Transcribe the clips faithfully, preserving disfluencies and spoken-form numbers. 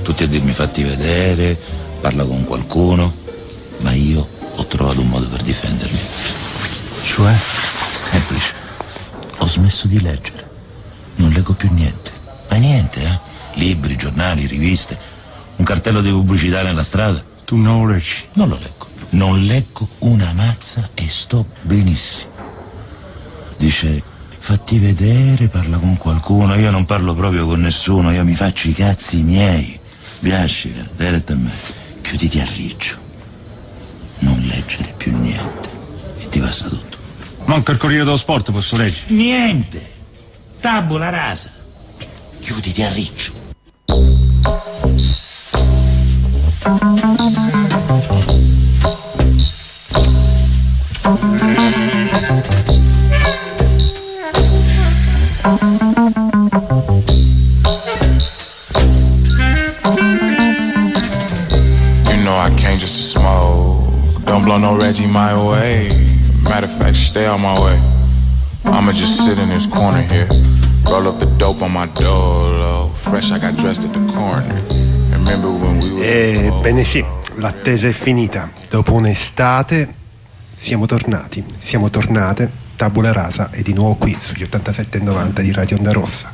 tutti a dirmi fatti vedere, parla con qualcuno, ma io ho trovato un modo per difendermi. Cioè? Semplice. Ho smesso di leggere. Non leggo più niente. Ma niente, eh? Libri, giornali, riviste. Un cartello di pubblicità nella strada. Tu non lo leggi? Non lo leggo. Non leggo una mazza e sto benissimo. Dice, fatti vedere, parla con qualcuno. Io non parlo proprio con nessuno, io mi faccio i cazzi miei. Biascica, diretta a me. Chiuditi a riccio. Non leggere più niente. E ti passa tutto. Manca il Corriere dello Sport, posso leggere? Niente. Tabula rasa. Chiuditi a riccio. Just to smoke, don't blow no Reggie my way. Matter of fact, stay on my way. I'ma just sit in this corner here, roll up the dope on my door. Fresh, I got dressed at the corner. Remember when we was. Ebbene sì, l'attesa è finita. Dopo un'estate siamo tornati, siamo tornate. Tabula Rasa è di nuovo qui sugli ottantasette e novanta di Radio Onda Rossa.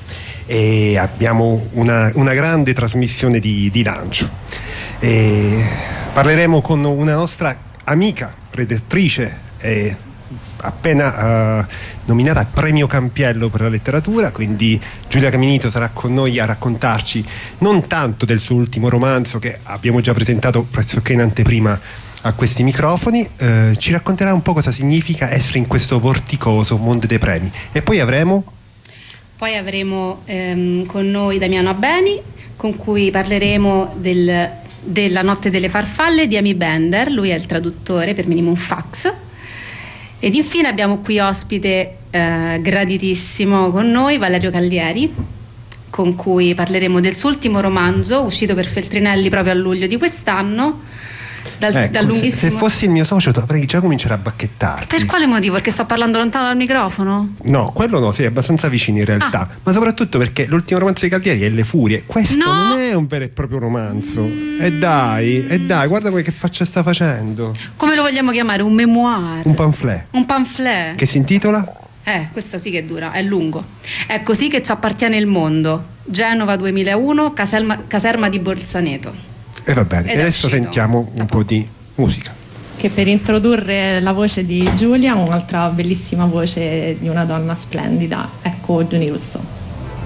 E abbiamo una, una grande trasmissione di, di lancio. E parleremo con una nostra amica redattrice eh, appena uh, nominata al premio Campiello per la letteratura, quindi Giulia Caminito sarà con noi a raccontarci non tanto del suo ultimo romanzo che abbiamo già presentato pressoché in anteprima a questi microfoni, eh, ci racconterà un po' cosa significa essere in questo vorticoso mondo dei premi. E poi avremo poi avremo ehm, con noi Damiano Abbeni, con cui parleremo del della Notte delle farfalle di Amy Bender. Lui è il traduttore per Minimum Fax. Ed infine abbiamo qui ospite eh, graditissimo con noi Valerio Callieri, con cui parleremo del suo ultimo romanzo uscito per Feltrinelli proprio a luglio di quest'anno. Dal, ecco, dal lunghissimo... se, se fossi il mio socio avrei già cominciato a bacchettarti. Per quale motivo? Perché sto parlando lontano dal microfono? No, quello no, sei abbastanza vicino in realtà, ah. ma soprattutto perché l'ultimo romanzo di Callieri è Le Furie. Questo no. non è un vero e proprio romanzo. mm. E dai, e dai, guarda poi che faccia sta facendo. Come lo vogliamo chiamare? Un memoir? Un pamphlet. Un pamphlet che si intitola? Eh, questo sì che è dura, è lungo. È così che ci appartiene il mondo. Genova duemilauno, caserma, caserma di Bolzaneto. E va bene, e adesso sentiamo un po' di musica. Che per introdurre la voce di Giulia, un'altra bellissima voce di una donna splendida, ecco Giuni Russo.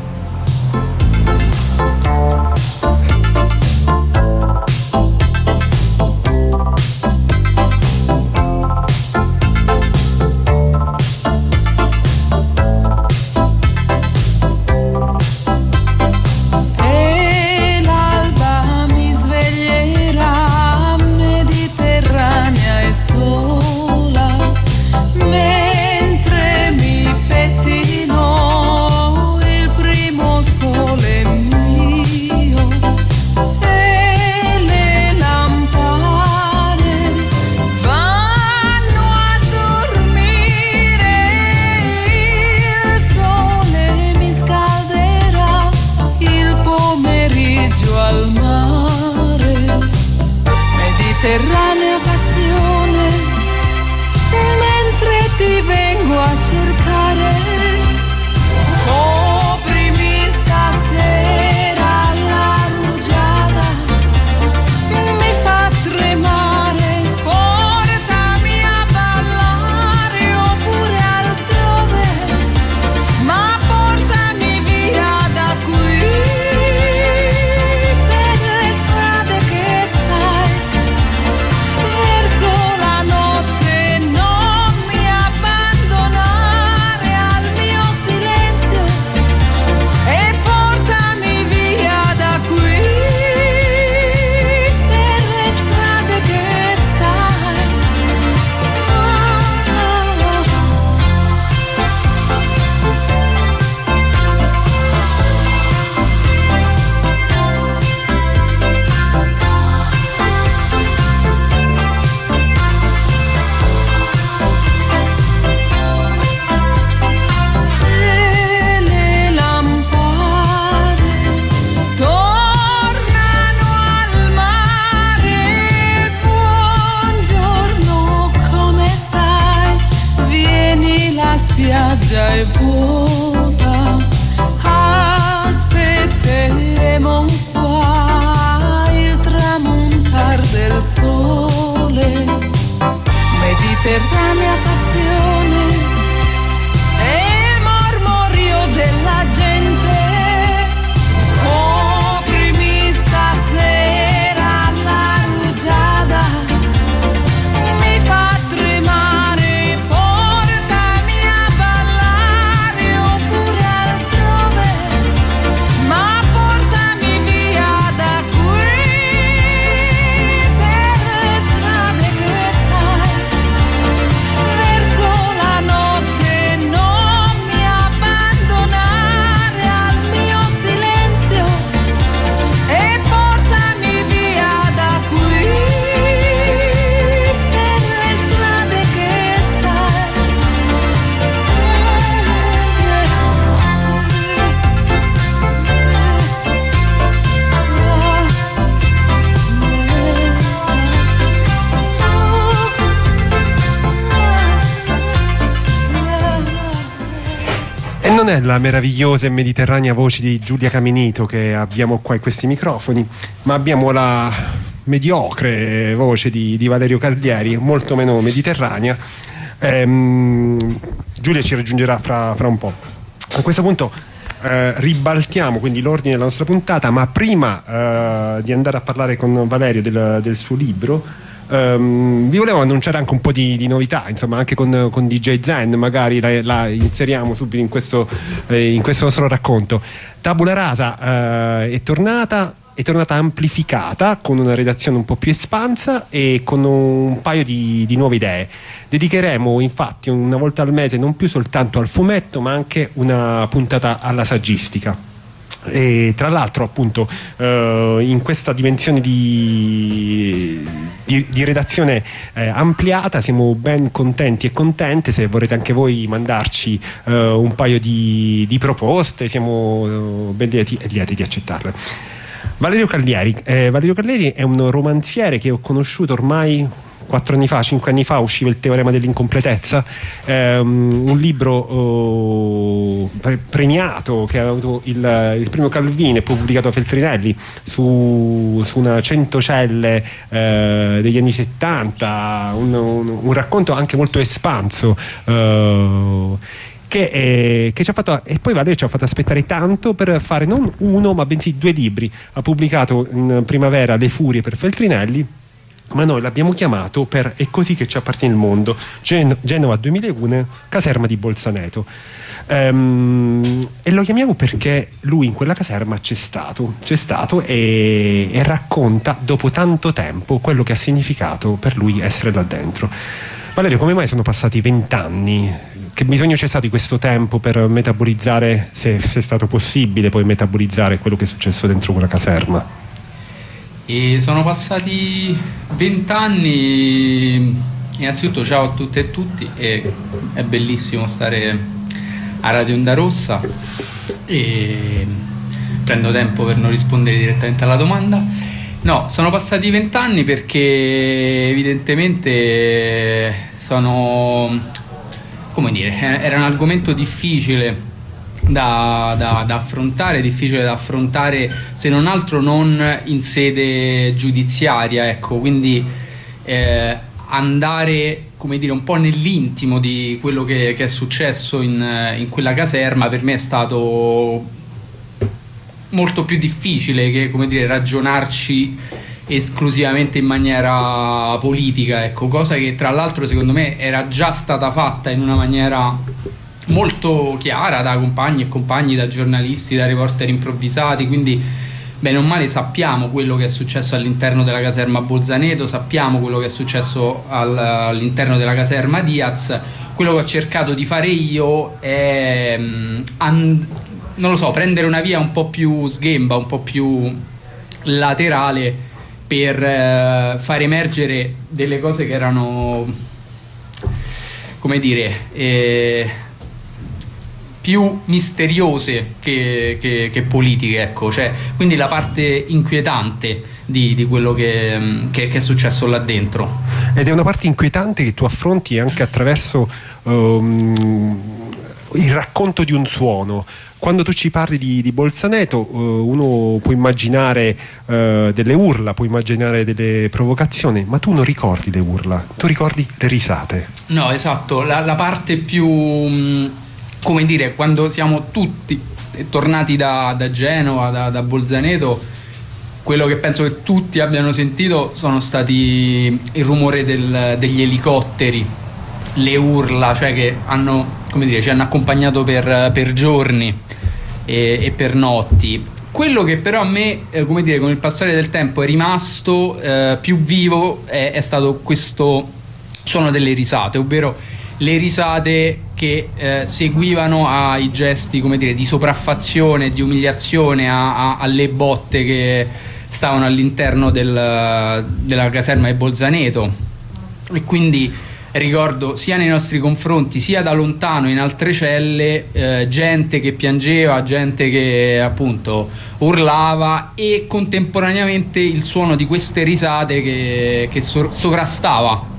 Mediterranea passione, mentre ti vengo a cercare, coprimi stasera la rugiada, mi fa tremare, portami a ballare oppure altrove, ma portami via da qui, per le strade che sai non è la meravigliosa e mediterranea voce di Giulia Caminito che abbiamo qua in questi microfoni, ma abbiamo la mediocre voce di, di Valerio Caldieri, molto meno mediterranea. Ehm, Giulia ci raggiungerà fra, fra un po'. A questo punto eh, ribaltiamo quindi l'ordine della nostra puntata, ma prima eh, di andare a parlare con Valerio del, del suo libro, Um, vi volevo annunciare anche un po' di, di novità, insomma, anche con, con D J Zen, magari la, la inseriamo subito in questo, eh, in questo nostro racconto. Tabula Rasa eh, è tornata è tornata amplificata, con una redazione un po' più espansa e con un paio di, di nuove idee. Dedicheremo infatti una volta al mese non più soltanto al fumetto, ma anche una puntata alla saggistica. E tra l'altro appunto eh, in questa dimensione di, di, di redazione eh, ampliata siamo ben contenti e contente. Se vorrete anche voi mandarci eh, un paio di, di proposte, siamo eh, ben lieti, lieti di accettarle. Valerio Caldieri eh, Valerio Caldieri è un romanziere che ho conosciuto ormai quattro anni fa, cinque anni fa usciva Il teorema dell'incompletezza, ehm, un libro oh, pre- premiato che ha avuto il, il premio Calvini e poi pubblicato a Feltrinelli su, su una centocelle eh, degli anni settanta, un, un, un racconto anche molto espanso. Eh, Che, eh, che ci ha fatto, e poi Valerio ci ha fatto aspettare tanto per fare non uno ma bensì due libri. Ha pubblicato in primavera Le Furie per Feltrinelli, ma noi l'abbiamo chiamato per È così che ci appartiene il mondo, Gen- Genova duemilauno, caserma di Bolzaneto. Um, e lo chiamiamo perché lui in quella caserma c'è stato c'è stato e, e racconta dopo tanto tempo quello che ha significato per lui essere là dentro. Valerio, come mai sono passati vent'anni? Che bisogno c'è stato di questo tempo per metabolizzare, se, se è stato possibile poi metabolizzare quello che è successo dentro quella caserma? E sono passati vent'anni. Innanzitutto ciao a tutte e tutti, e è bellissimo stare a Radio Onda Rossa e prendo tempo per non rispondere direttamente alla domanda. No, sono passati vent'anni perché evidentemente sono, come dire, era un argomento difficile Da, da, da affrontare, difficile da affrontare se non altro non in sede giudiziaria, ecco, quindi eh, andare, come dire, un po' nell'intimo di quello che, che è successo in, in quella caserma per me è stato molto più difficile che, come dire, ragionarci esclusivamente in maniera politica, ecco, cosa che tra l'altro secondo me era già stata fatta in una maniera molto chiara da compagni e compagni, da giornalisti, da reporter improvvisati, quindi bene o male sappiamo quello che è successo all'interno della caserma Bolzaneto, sappiamo quello che è successo al, all'interno della caserma Diaz. Quello che ho cercato di fare io è um, and- non lo so, prendere una via un po' più sghemba, un po' più laterale per uh, far emergere delle cose che erano, come dire, eh, più misteriose che, che, che politiche, ecco, cioè, quindi la parte inquietante di, di quello che, che, che è successo là dentro. Ed è una parte inquietante che tu affronti anche attraverso um, il racconto di un suono. Quando tu ci parli di, di Bolzaneto, uh, uno può immaginare uh, delle urla, può immaginare delle provocazioni, ma tu non ricordi le urla, tu ricordi le risate. No, esatto, la, la parte più, mh, come dire, quando siamo tutti tornati da, da Genova, da, da Bolzaneto, quello che penso che tutti abbiano sentito sono stati il rumore del, degli elicotteri, le urla, cioè che hanno, come dire, ci hanno accompagnato per, per giorni e, e per notti. Quello che però a me, eh, come dire, con il passare del tempo è rimasto eh, più vivo è, è stato questo suono delle risate, ovvero le risate che eh, seguivano ai gesti, come dire, di sopraffazione, di umiliazione, a, a, alle botte che stavano all'interno del, della caserma di Bolzaneto. E quindi ricordo sia nei nostri confronti sia da lontano in altre celle eh, gente che piangeva, gente che appunto urlava, e contemporaneamente il suono di queste risate che, che so- sovrastava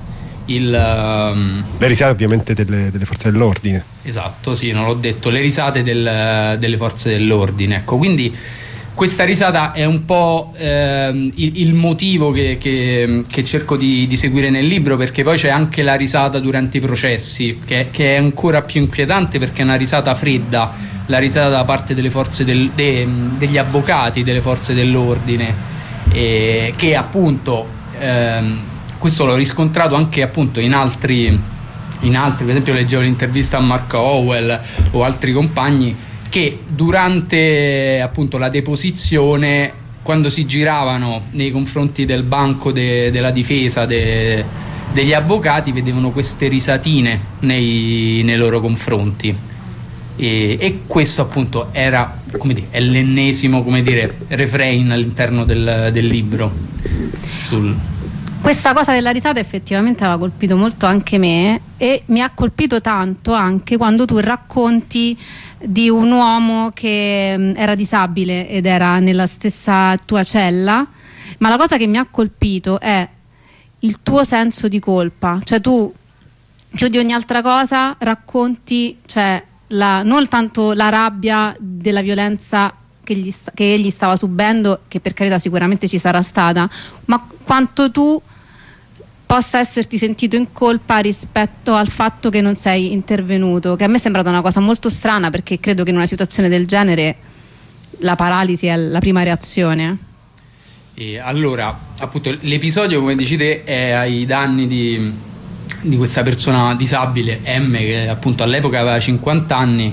il... Um... Le risate ovviamente delle, delle forze dell'ordine. Esatto, sì, non l'ho detto, le risate del, delle forze dell'ordine, ecco, quindi questa risata è un po' ehm, il, il motivo che, che, che cerco di, di seguire nel libro, perché poi c'è anche la risata durante i processi, che, che è ancora più inquietante perché è una risata fredda, la risata da parte delle forze del, de, degli avvocati delle forze dell'ordine, e che appunto ehm, questo l'ho riscontrato anche appunto in altri, in altri, per esempio leggevo l'intervista a Mark Howell o altri compagni, che durante appunto la deposizione, quando si giravano nei confronti del banco de, della difesa de, degli avvocati, vedevano queste risatine nei, nei loro confronti, e, e questo appunto era, come dire, è l'ennesimo, come dire, refrain all'interno del, del libro. Sul... Questa cosa della risata effettivamente aveva colpito molto anche me, e mi ha colpito tanto anche quando tu racconti di un uomo che mh, era disabile ed era nella stessa tua cella, ma la cosa che mi ha colpito è il tuo senso di colpa, cioè tu più di ogni altra cosa racconti, cioè la, non tanto la rabbia della violenza che, gli sta, che egli stava subendo, che per carità sicuramente ci sarà stata, ma quanto tu possa esserti sentito in colpa rispetto al fatto che non sei intervenuto, che a me è sembrata una cosa molto strana, perché credo che in una situazione del genere la paralisi è la prima reazione. E allora, appunto, l'episodio, come dici te, è ai danni di, di questa persona disabile, M, che appunto all'epoca aveva cinquanta anni,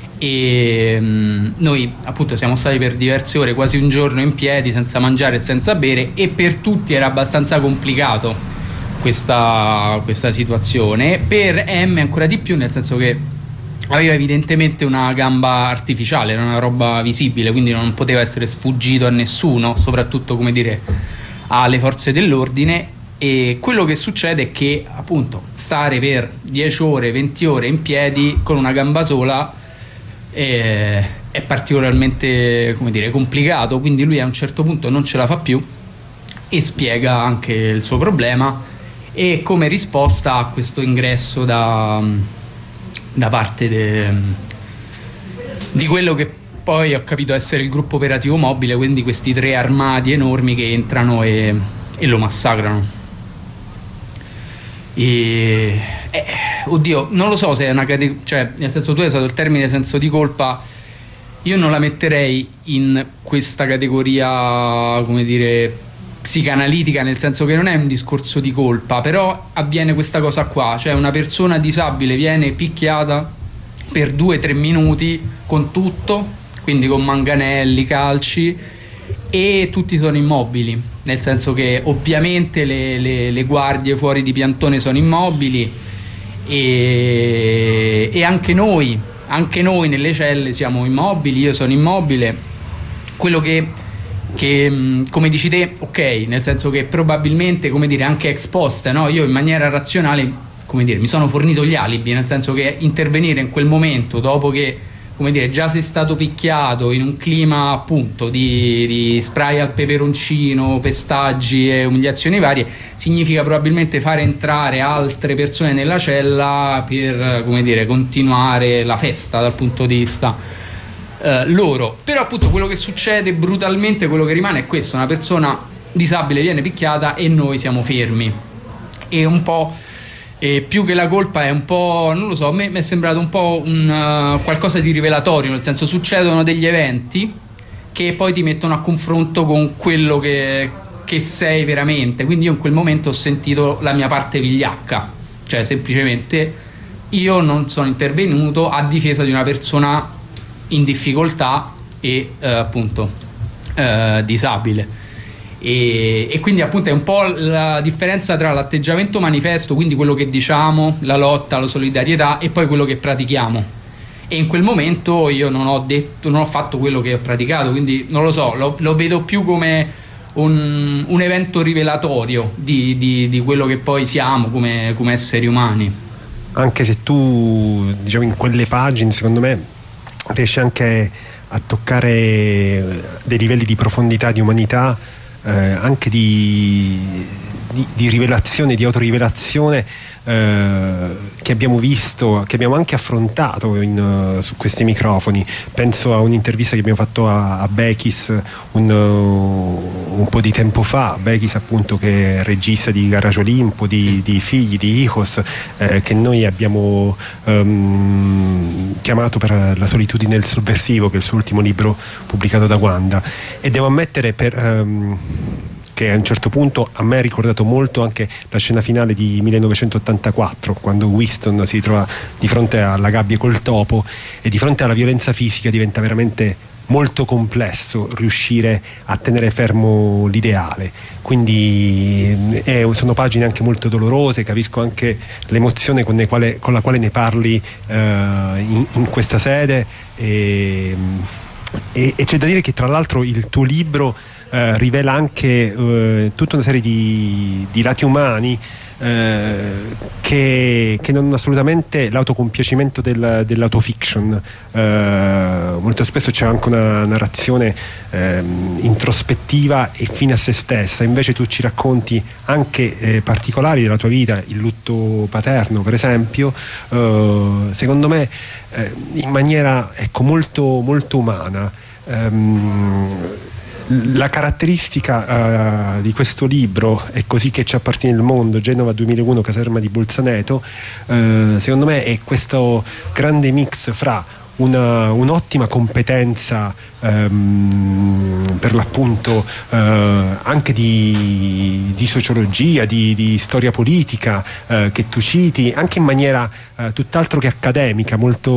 e mh, noi appunto siamo stati per diverse ore, quasi un giorno in piedi, senza mangiare e senza bere, e per tutti era abbastanza complicato Questa, questa situazione. Per M ancora di più, nel senso che aveva evidentemente una gamba artificiale, era una roba visibile, quindi non poteva essere sfuggito a nessuno, soprattutto, come dire, alle forze dell'ordine. E quello che succede è che appunto stare per dieci ore, venti ore in piedi con una gamba sola è, è particolarmente, come dire, complicato, quindi lui a un certo punto non ce la fa più e spiega anche il suo problema, e come risposta a questo ingresso da, da parte de, di quello che poi ho capito essere il gruppo operativo mobile, quindi questi tre armati enormi che entrano e, e lo massacrano. E, eh, oddio, non lo so se è una categoria, cioè nel senso, tu hai usato il termine senso di colpa, io non la metterei in questa categoria, come dire, psicanalitica, nel senso che non è un discorso di colpa, però avviene questa cosa qua, cioè una persona disabile viene picchiata per due o tre minuti con tutto, quindi con manganelli, calci, e tutti sono immobili, nel senso che ovviamente le, le, le guardie fuori di piantone sono immobili, e, e anche noi anche noi nelle celle siamo immobili, io sono immobile. Quello che che come dici te, ok, nel senso che probabilmente, come dire, anche ex post, no? Io in maniera razionale, come dire, mi sono fornito gli alibi, nel senso che intervenire in quel momento, dopo che, come dire, già sei stato picchiato in un clima appunto di, di spray al peperoncino, pestaggi e umiliazioni varie, significa probabilmente fare entrare altre persone nella cella per, come dire, continuare la festa dal punto di vista Uh, loro. Però appunto quello che succede brutalmente, quello che rimane è questo: una persona disabile viene picchiata e noi siamo fermi, e un po' eh, più che la colpa è un po', non lo so, a me mi è sembrato un po' un, uh, qualcosa di rivelatorio, nel senso, succedono degli eventi che poi ti mettono a confronto con quello che, che sei veramente. Quindi io in quel momento ho sentito la mia parte vigliacca, cioè semplicemente io non sono intervenuto a difesa di una persona in difficoltà e eh, appunto eh, disabile, e, e quindi appunto è un po' la differenza tra l'atteggiamento manifesto, quindi quello che diciamo, la lotta, la solidarietà, e poi quello che pratichiamo. E in quel momento io non ho detto, non ho fatto quello che ho praticato, quindi non lo so, lo, lo vedo più come un, un evento rivelatorio di, di, di quello che poi siamo come, come esseri umani. Anche se tu, diciamo, in quelle pagine, secondo me riesce anche a toccare dei livelli di profondità, di umanità eh, anche di, di, di rivelazione, di autorivelazione, eh, che abbiamo visto, che abbiamo anche affrontato in, uh, su questi microfoni. Penso a un'intervista che abbiamo fatto a, a Bekis un, uh, un po' di tempo fa. Bekis, appunto, che è regista di Garage Olimpo, di, di Figli, di Hijos, eh, che noi abbiamo um, chiamato per La solitudine del sovversivo, che è il suo ultimo libro pubblicato da Wanda. E devo ammettere per, um, che a un certo punto a me ha ricordato molto anche la scena finale di millenovecentottantaquattro, quando Winston si trova di fronte alla gabbia col topo, e di fronte alla violenza fisica diventa veramente molto complesso riuscire a tenere fermo l'ideale. Quindi eh, sono pagine anche molto dolorose. Capisco anche l'emozione con, quale, con la quale ne parli eh, in, in questa sede, e, e, e c'è da dire che tra l'altro il tuo libro eh, rivela anche eh, tutta una serie di, di lati umani Eh, che, che non hanno assolutamente l'autocompiacimento del, dell'autofiction. Eh, molto spesso c'è anche una narrazione eh, introspettiva e fine a se stessa. Invece tu ci racconti anche eh, particolari della tua vita, il lutto paterno per esempio, eh, secondo me eh, in maniera, ecco, molto, molto umana. ehm, La caratteristica uh, di questo libro, È così che ci appartiene il mondo, Genova duemilauno, caserma di Bolzaneto, uh, secondo me è questo grande mix fra una, un'ottima competenza um, per l'appunto uh, anche di, di sociologia, di, di storia politica, uh, che tu citi anche in maniera uh, tutt'altro che accademica, molto,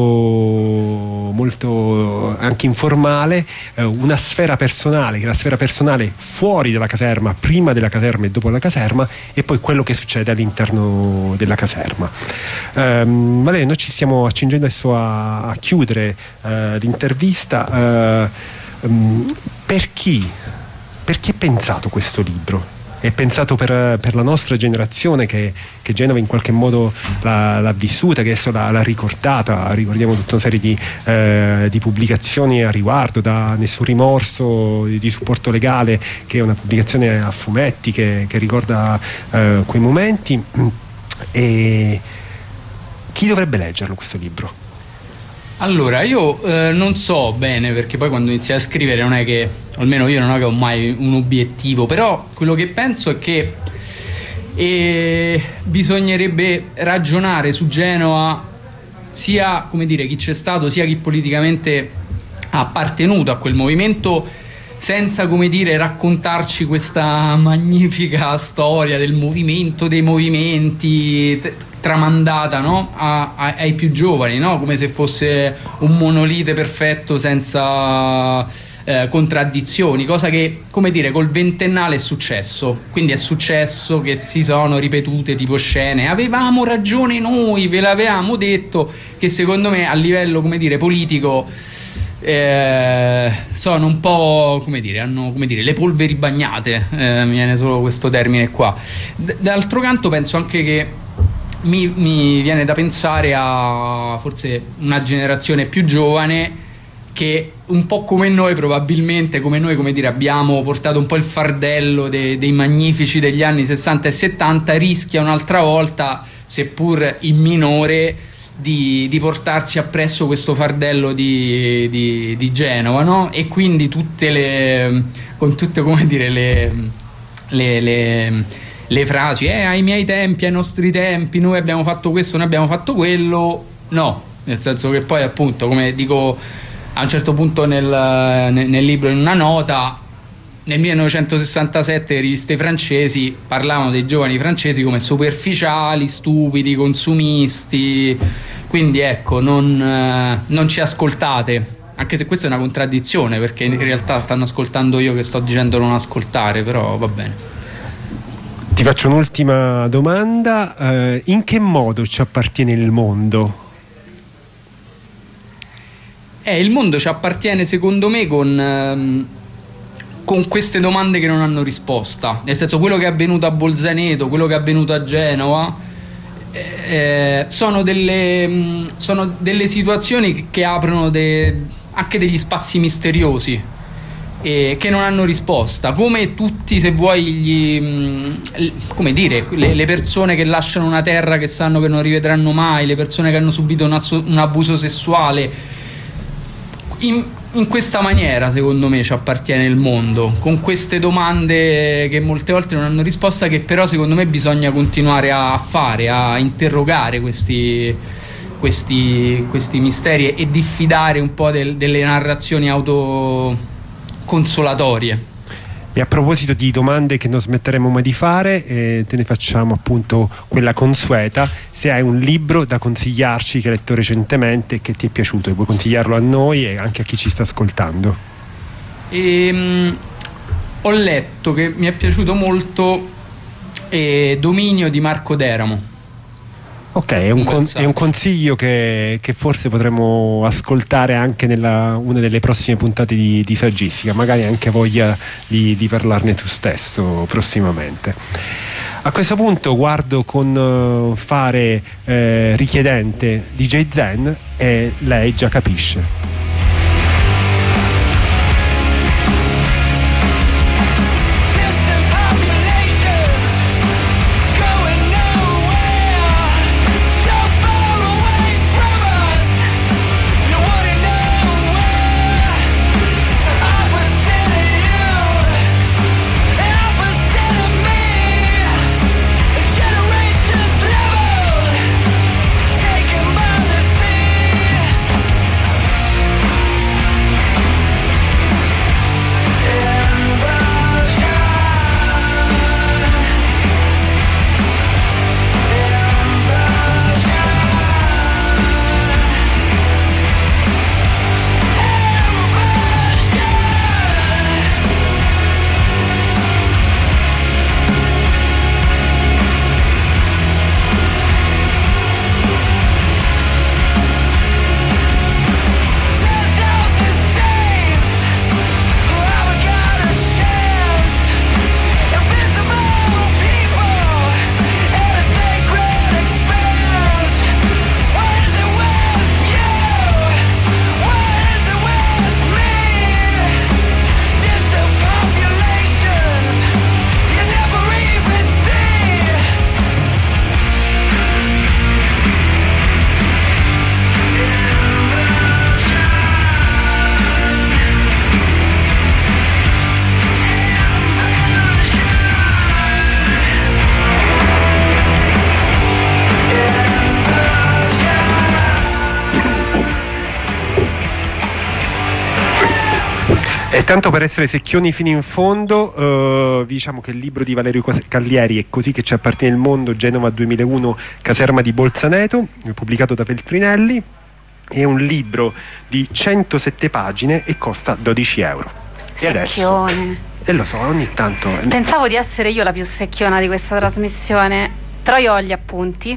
molto anche informale, uh, una sfera personale, che è la sfera personale fuori dalla caserma, prima della caserma e dopo la caserma, e poi quello che succede all'interno della caserma. Um, Valeria, noi ci stiamo accingendo adesso a, a chiudere uh, l'intervista. Uh, um, per chi? Per chi è pensato questo libro? È pensato per, per la nostra generazione che, che Genova in qualche modo l'ha, l'ha vissuta, che adesso l'ha, l'ha ricordata. Ricordiamo tutta una serie di, eh, di pubblicazioni a riguardo, da Nessun rimorso di, di supporto legale, che è una pubblicazione a fumetti che, che ricorda eh, quei momenti. E chi dovrebbe leggerlo questo libro? Allora, io eh, non so bene, perché poi quando inizi a scrivere non è che, almeno io non è che ho mai un obiettivo, però quello che penso è che eh, bisognerebbe ragionare su Genova, sia, come dire, chi c'è stato, sia chi politicamente ha appartenuto a quel movimento, senza, come dire, raccontarci questa magnifica storia del movimento, dei movimenti, tramandata, no? a, a, ai più giovani, no? Come se fosse un monolite perfetto senza eh, contraddizioni, cosa che, come dire, col ventennale è successo. Quindi è successo che si sono ripetute tipo scene, avevamo ragione noi, ve l'avevamo detto, che secondo me a livello, come dire, politico eh, sono un po', come dire, hanno, come dire, le polveri bagnate, eh, mi viene solo questo termine qua. D- d'altro canto penso anche che Mi, mi viene da pensare a forse una generazione più giovane che un po' come noi, probabilmente come noi, come dire, abbiamo portato un po' il fardello de, dei magnifici degli anni sessanta e settanta, rischia un'altra volta, seppur in minore, di, di portarsi appresso questo fardello di, di, di Genova, no? E quindi tutte le, con tutte, come dire, le, le, le le frasi, eh, ai miei tempi, ai nostri tempi, noi abbiamo fatto questo, noi abbiamo fatto quello. No, nel senso che poi, appunto, come dico a un certo punto nel, nel, nel libro, in una nota, nel millenovecentosessantasette le riviste francesi parlavano dei giovani francesi come superficiali, stupidi, consumisti. Quindi ecco, non, non ci ascoltate, anche se questa è una contraddizione, perché in realtà stanno ascoltando io che sto dicendo non ascoltare, però va bene. Ti faccio un'ultima domanda. Eh, in che modo ci appartiene il mondo? Eh, il mondo ci appartiene, secondo me, con, ehm, con queste domande che non hanno risposta. Nel senso, quello che è avvenuto a Bolzaneto, quello che è avvenuto a Genova, eh, sono, delle, mh, sono delle situazioni che, che aprono de, anche degli spazi misteriosi. e che non hanno risposta, come tutti, se vuoi, gli, mh, come dire, le, le persone che lasciano una terra che sanno che non rivedranno mai, le persone che hanno subito un, asso- un abuso sessuale. In, in questa maniera, secondo me, ci appartiene il mondo, con queste domande che molte volte non hanno risposta, che però secondo me bisogna continuare a fare, a interrogare questi, questi, questi misteri e diffidare un po' del, delle narrazioni autoconsolatorie. E a proposito di domande che non smetteremo mai di fare, eh, te ne facciamo appunto quella consueta: se hai un libro da consigliarci che hai letto recentemente e che ti è piaciuto, e vuoi consigliarlo a noi e anche a chi ci sta ascoltando. E, ho letto, che mi è piaciuto molto, eh, Dominio di Marco Deramo. Ok, è un, Un con- bel è un consiglio che, che forse potremo ascoltare anche nella una delle prossime puntate di, di Saggistica, magari anche voglia di, di parlarne tu stesso prossimamente. A questo punto guardo con uh, fare eh, richiedente D J Zen e lei già capisce. E tanto per essere secchioni fino in fondo, eh, diciamo che il libro di Valerio Callieri è Così che ci appartiene il mondo, Genova duemilauno, caserma di Bolzaneto, pubblicato da Feltrinelli. È un libro di centosette pagine e costa dodici euro. E adesso, e lo so, ogni tanto pensavo di essere io la più secchiona di questa trasmissione, però io ho gli appunti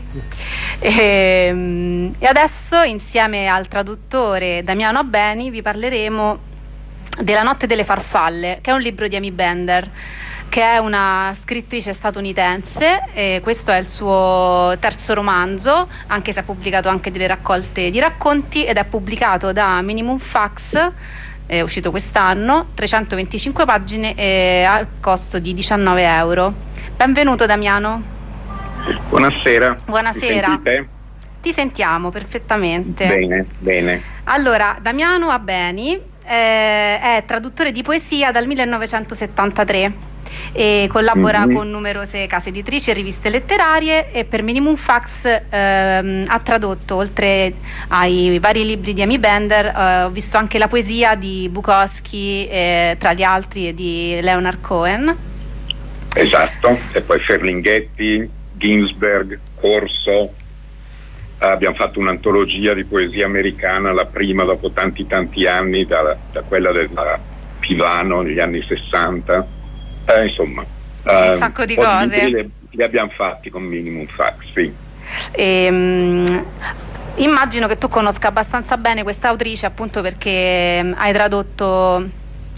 e, e adesso, insieme al traduttore Damiano Abbeni, vi parleremo della Notte delle farfalle, che è un libro di Amy Bender, che è una scrittrice statunitense, e questo è il suo terzo romanzo, anche se ha pubblicato anche delle raccolte di racconti, ed è pubblicato da Minimum Fax, è uscito quest'anno, trecentoventicinque pagine e al costo di diciannove euro. Benvenuto Damiano. Buonasera. Buonasera. Mi sentite? Ti sentiamo perfettamente. Bene, bene. Allora, Damiano Abbeni eh, è traduttore di poesia dal millenovecentosettantatré e collabora mm-hmm. con numerose case editrici e riviste letterarie, e per Minimum Fax ehm, ha tradotto, oltre ai vari libri di Amy Bender, eh, ho visto anche la poesia di Bukowski, eh, tra gli altri, e di Leonard Cohen. Esatto, e poi Ferlinghetti, Ginsberg, Corso. Abbiamo fatto un'antologia di poesia americana, la prima dopo tanti tanti anni, da, da quella della Pivano negli anni sessanta. Eh, insomma, un uh, sacco di un cose. Li, li abbiamo fatti con Minimum Fax, sì. E, um, immagino che tu conosca abbastanza bene questa autrice, appunto perché hai tradotto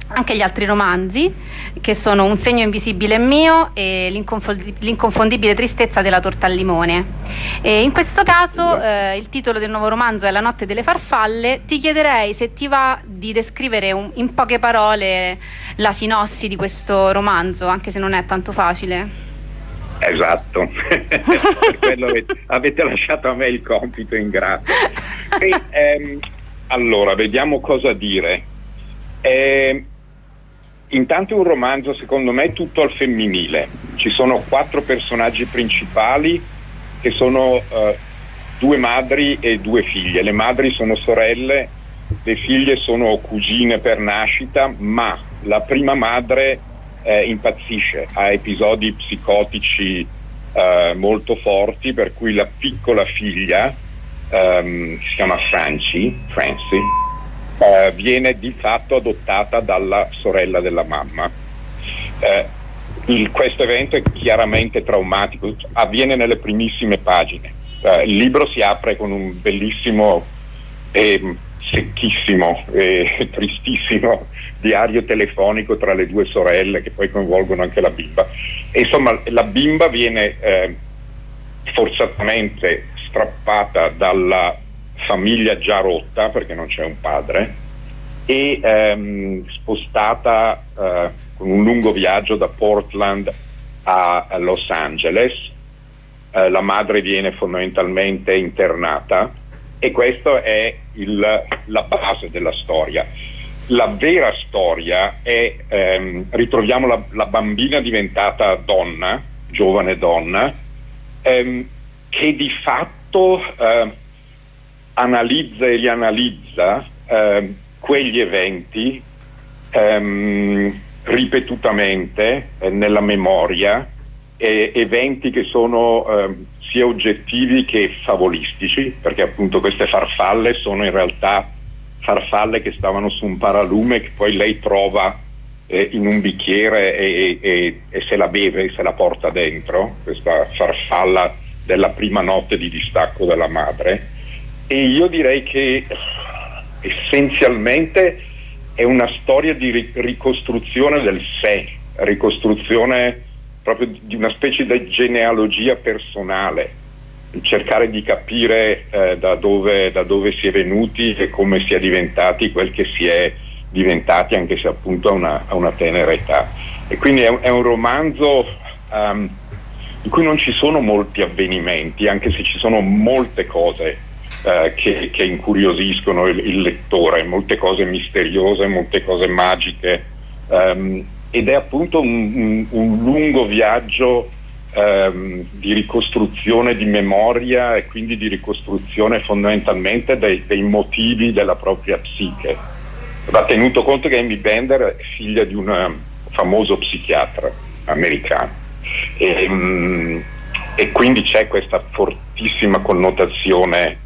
anche gli altri romanzi, che sono Un segno invisibile mio e L'inconfondi- L'inconfondibile tristezza della torta al limone. E in questo caso eh, il titolo del nuovo romanzo è La notte delle farfalle. Ti chiederei se ti va di descrivere un, in poche parole la sinossi di questo romanzo, anche se non è tanto facile. Esatto, per quello avete, avete lasciato a me il compito ingrato. E, ehm, allora, vediamo cosa dire. Eh, intanto è un romanzo, secondo me, tutto al femminile. Ci sono quattro personaggi principali che sono eh, due madri e due figlie. Le madri sono sorelle, le figlie sono cugine per nascita, ma la prima madre eh, impazzisce, ha episodi psicotici eh, molto forti, per cui la piccola figlia, ehm, si chiama Francie, Francie, eh, viene di fatto adottata dalla sorella della mamma. Eh, il, questo evento è chiaramente traumatico, avviene nelle primissime pagine. Eh, il libro si apre con un bellissimo e secchissimo e tristissimo diario telefonico tra le due sorelle, che poi coinvolgono anche la bimba. E insomma, la bimba viene eh, forzatamente strappata dalla famiglia già rotta, perché non c'è un padre, e ehm, spostata eh, con un lungo viaggio da Portland a, a Los Angeles. Eh, la madre viene fondamentalmente internata, e questa è il, la base della storia. La vera storia è, ehm, ritroviamo la, la bambina diventata donna, giovane donna, ehm, che di fatto eh, analizza e rianalizza eh, quegli eventi ehm, ripetutamente eh, nella memoria, eh, eventi che sono eh, sia oggettivi che favolistici, perché appunto queste farfalle sono in realtà farfalle che stavano su un paralume, che poi lei trova eh, in un bicchiere e, e, e se la beve e se la porta dentro, questa farfalla della prima notte di distacco della madre. E io direi che essenzialmente è una storia di ri- ricostruzione del sé, ricostruzione proprio di una specie di genealogia personale, cercare di capire eh, da dove, da dove si è venuti e come si è diventati quel che si è diventati, anche se appunto a una, a una tenera età. E quindi è un, è un romanzo um, in cui non ci sono molti avvenimenti, anche se ci sono molte cose uh, che, che incuriosiscono il, il lettore, molte cose misteriose, molte cose magiche, um, ed è appunto un, un, un lungo viaggio um, di ricostruzione di memoria, e quindi di ricostruzione fondamentalmente dei, dei motivi della propria psiche. Va tenuto conto che Amy Bender è figlia di un famoso psichiatra americano, e, um, e quindi c'è questa fortissima connotazione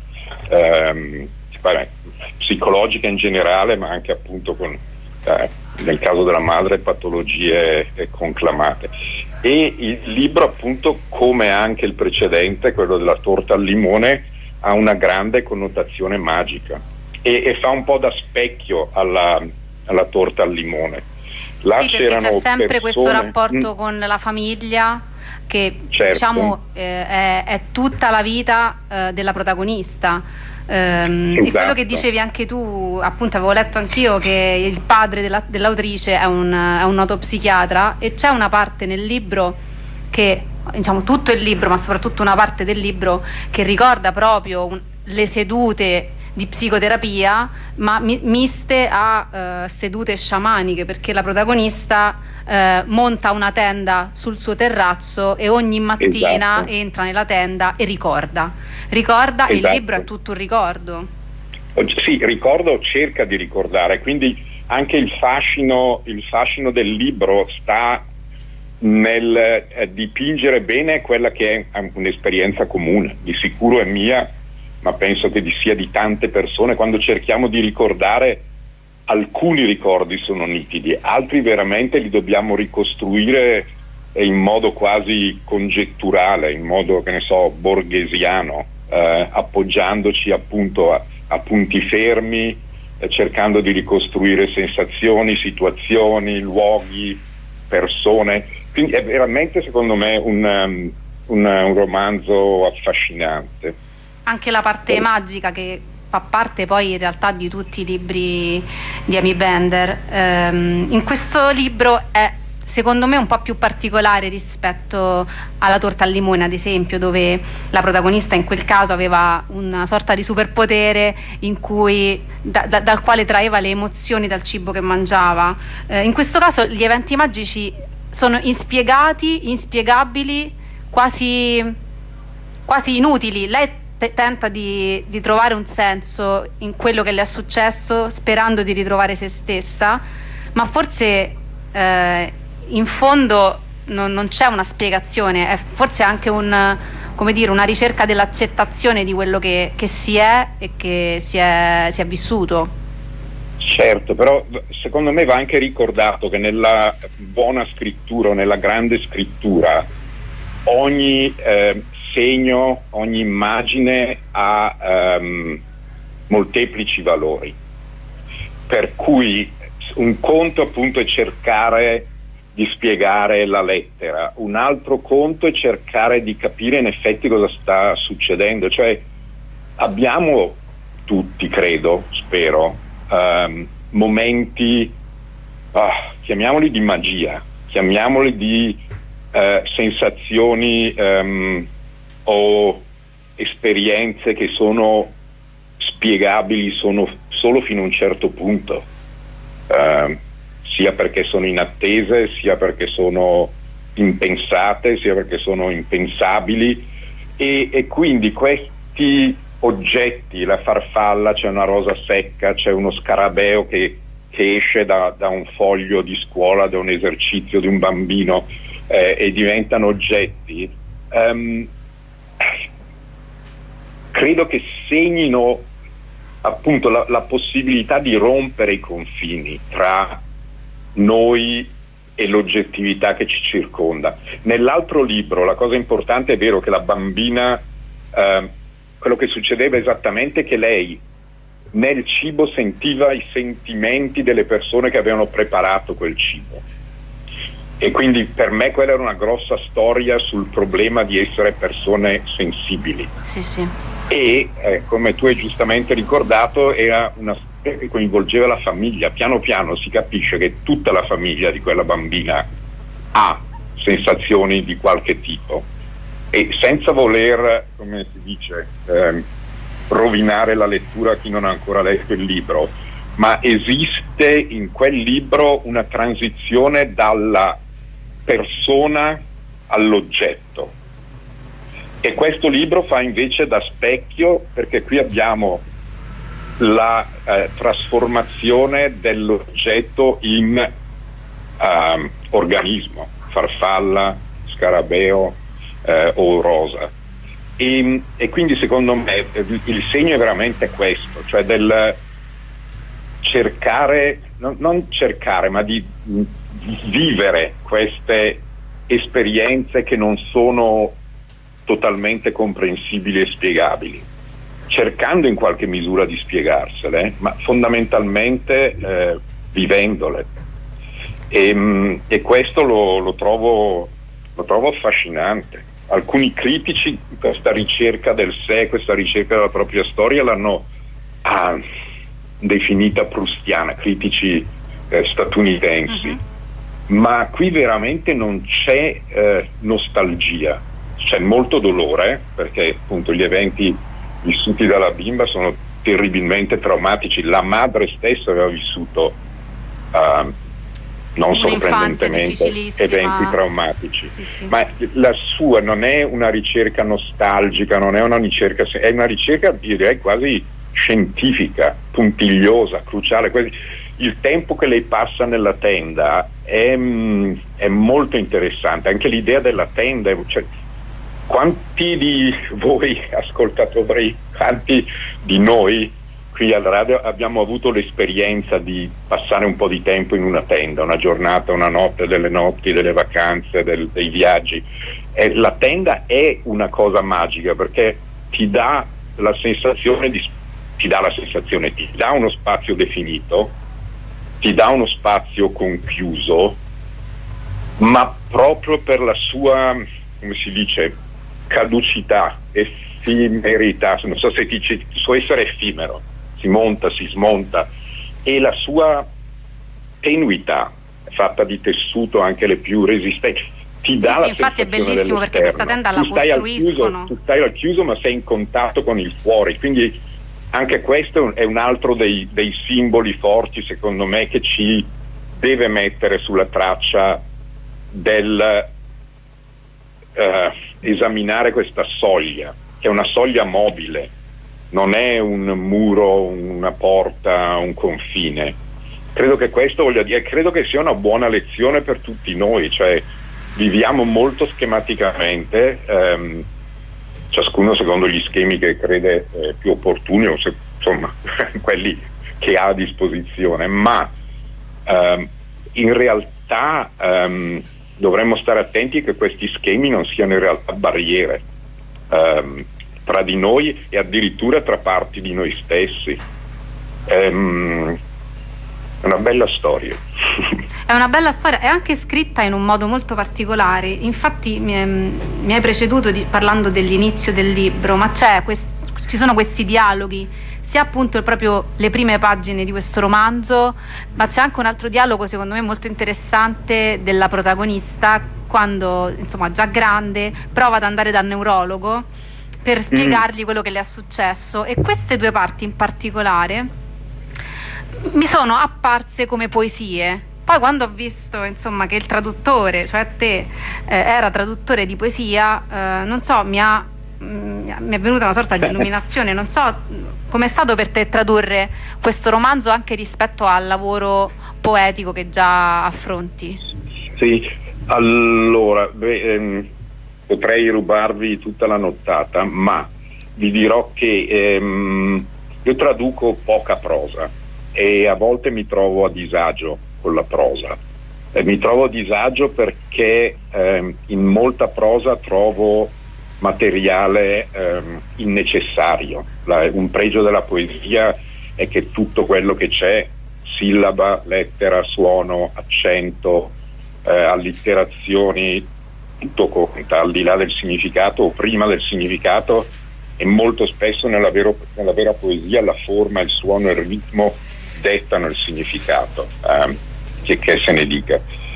um, psicologica in generale, ma anche appunto con eh, nel caso della madre patologie conclamate. E il libro appunto, come anche il precedente, quello della torta al limone, ha una grande connotazione magica e, e fa un po' da specchio alla, alla torta al limone. Là sì, perché c'è sempre persone... questo rapporto mm. con la famiglia che certo. diciamo eh, è, è tutta la vita eh, della protagonista. Um, esatto. E quello che dicevi anche tu, appunto avevo letto anch'io che il padre della, dell'autrice è un, è un noto psichiatra, e c'è una parte nel libro che, diciamo tutto il libro, ma soprattutto una parte del libro che ricorda proprio un, le sedute di psicoterapia, ma mi, miste a uh, sedute sciamaniche, perché la protagonista uh, monta una tenda sul suo terrazzo e ogni mattina esatto. entra nella tenda e ricorda ricorda esatto. Il libro è tutto un ricordo. Sì, ricordo, cerca di ricordare, quindi anche il fascino il fascino del libro sta nel eh, dipingere bene quella che è un'esperienza comune, di sicuro è mia, ma penso che di sia di tante persone. Quando cerchiamo di ricordare, alcuni ricordi sono nitidi, altri veramente li dobbiamo ricostruire in modo quasi congetturale, in modo, che ne so, borghesiano, eh, appoggiandoci appunto a, a punti fermi eh, cercando di ricostruire sensazioni, situazioni, luoghi, persone. Quindi è veramente, secondo me, un, um, un, un romanzo affascinante. Anche la parte eh. magica che fa parte poi in realtà di tutti i libri di Amy Bender. Ehm, in questo libro è secondo me un po' più particolare rispetto alla Torta al limone, ad esempio, dove la protagonista in quel caso aveva una sorta di superpotere in cui, da, da, dal quale traeva le emozioni dal cibo che mangiava. Eh, in questo caso gli eventi magici sono inspiegati, inspiegabili, quasi, quasi inutili. Lei te- tenta di, di trovare un senso in quello che le è successo, sperando di ritrovare se stessa, ma forse eh, in fondo non, non c'è una spiegazione, è forse anche un, come dire, una ricerca dell'accettazione di quello che, che si è e che si è, si è vissuto. Certo, però secondo me va anche ricordato che nella buona scrittura, nella grande scrittura, ogni eh, segno, ogni immagine ha ehm, molteplici valori, per cui un conto appunto è cercare di spiegare la lettera, un altro conto è cercare di capire in effetti cosa sta succedendo. Cioè abbiamo tutti, credo, spero, um, momenti, ah, chiamiamoli di magia, chiamiamoli di uh, sensazioni um, o esperienze che sono spiegabili sono solo fino a un certo punto. Uh, sia perché sono inattese, sia perché sono impensate, sia perché sono impensabili, e, e quindi questi oggetti, la farfalla, c'è una rosa secca, c'è uno scarabeo che, che esce da, da un foglio di scuola, da un esercizio di un bambino, eh, e diventano oggetti, um, credo che segnino appunto la, la possibilità di rompere i confini tra noi e l'oggettività che ci circonda. Nell'altro libro la cosa importante è vero che la bambina, eh, quello che succedeva esattamente è che lei nel cibo sentiva i sentimenti delle persone che avevano preparato quel cibo, e quindi per me quella era una grossa storia sul problema di essere persone sensibili. Sì, sì. E eh, come tu hai giustamente ricordato, era una storia che coinvolgeva la famiglia. Piano piano si capisce che tutta la famiglia di quella bambina ha sensazioni di qualche tipo, e senza voler, come si dice, eh, rovinare la lettura a chi non ha ancora letto il libro, ma esiste in quel libro una transizione dalla persona all'oggetto, e questo libro fa invece da specchio, perché qui abbiamo la eh, trasformazione dell'oggetto in uh, organismo, farfalla, scarabeo eh, o rosa, e, e quindi secondo me il, il segno è veramente questo, cioè del cercare, no, non cercare, ma di vivere queste esperienze che non sono totalmente comprensibili e spiegabili, cercando in qualche misura di spiegarsele, ma fondamentalmente eh, vivendole. E, e questo lo, lo, trovo, lo trovo affascinante. Alcuni critici questa ricerca del sé, questa ricerca della propria storia l'hanno ah, definita proustiana, critici eh, statunitensi, uh-huh. Ma qui veramente non c'è eh, nostalgia, c'è molto dolore, perché appunto gli eventi vissuti dalla bimba sono terribilmente traumatici. La madre stessa aveva vissuto uh, non sorprendentemente eventi traumatici, sì, sì. Ma la sua non è una ricerca nostalgica, non è una ricerca, è una ricerca direi quasi scientifica, puntigliosa, cruciale. Il tempo che lei passa nella tenda è, è molto interessante, anche l'idea della tenda, cioè, quanti di voi ascoltatori, quanti di noi qui alla radio abbiamo avuto l'esperienza di passare un po' di tempo in una tenda, una giornata, una notte, delle notti, delle vacanze, del, dei viaggi? E la tenda è una cosa magica perché ti dà la sensazione di ti dà la sensazione, ti dà uno spazio definito, ti dà uno spazio conchiuso, ma proprio per la sua, come si dice, caducità, effimerità, non so se ti dice, il suo essere effimero, si monta, si smonta, e la sua tenuità, fatta di tessuto anche le più resistenti, ti dà sì, la sì, infatti è bellissimo perché questa tenda la tu stai costruiscono. Al chiuso, tu stai al chiuso ma sei in contatto con il fuori, quindi anche questo è un altro dei, dei simboli forti secondo me che ci deve mettere sulla traccia del eh, esaminare questa soglia, che è una soglia mobile, non è un muro, una porta, un confine. Credo che questo voglia dire, credo che sia una buona lezione per tutti noi, cioè viviamo molto schematicamente, ehm, ciascuno secondo gli schemi che crede eh, più opportuni o se, insomma quelli che ha a disposizione, ma ehm, in realtà ehm, dovremmo stare attenti che questi schemi non siano in realtà barriere ehm, tra di noi e addirittura tra parti di noi stessi. Ehm, è una bella storia. È una bella storia, è anche scritta in un modo molto particolare. Infatti mi, è, mi hai preceduto di, parlando dell'inizio del libro, ma c'è quest, ci sono questi dialoghi, sia appunto proprio le prime pagine di questo romanzo, ma c'è anche un altro dialogo secondo me molto interessante della protagonista quando, insomma, già grande, prova ad andare dal neurologo per spiegargli mm. quello che le è successo, e queste due parti in particolare mi sono apparse come poesie. Poi quando ho visto insomma che il traduttore, cioè te, eh, era traduttore di poesia, eh, non so, mi ha mh, mi è venuta una sorta di illuminazione. Non so com'è stato per te tradurre questo romanzo anche rispetto al lavoro poetico che già affronti. Sì, allora beh, ehm, potrei rubarvi tutta la nottata, ma vi dirò che ehm, io traduco poca prosa e a volte mi trovo a disagio con la prosa. Eh, mi trovo a disagio perché ehm, in molta prosa trovo materiale ehm, innecessario. La, un pregio della poesia è che tutto quello che c'è, sillaba, lettera, suono, accento, eh, allitterazioni, tutto conta, al di là del significato o prima del significato, e molto spesso nella, vero, nella vera poesia la forma, il suono e il ritmo dettano il significato, eh, che, che se ne dica.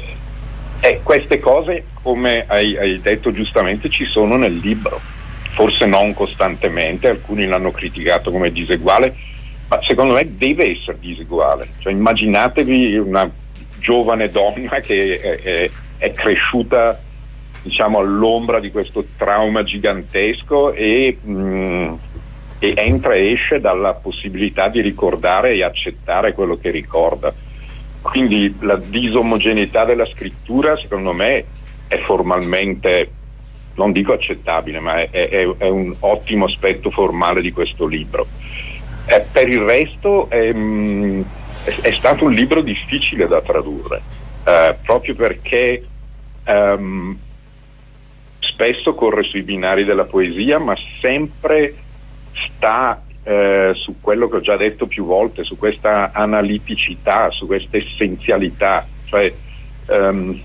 E queste cose, come hai, hai detto giustamente, ci sono nel libro, forse non costantemente, alcuni l'hanno criticato come diseguale, ma secondo me deve essere diseguale. Cioè, immaginatevi una giovane donna che è, è, è cresciuta, diciamo, all'ombra di questo trauma gigantesco e, mh, e entra e esce dalla possibilità di ricordare e accettare quello che ricorda. Quindi la disomogeneità della scrittura secondo me è formalmente, non dico accettabile, ma è, è, è un ottimo aspetto formale di questo libro. Eh, per il resto è, mh, è, è stato un libro difficile da tradurre, eh, proprio perché um, spesso corre sui binari della poesia, ma sempre sta eh, su quello che ho già detto più volte, su questa analiticità, su questa essenzialità. Cioè um,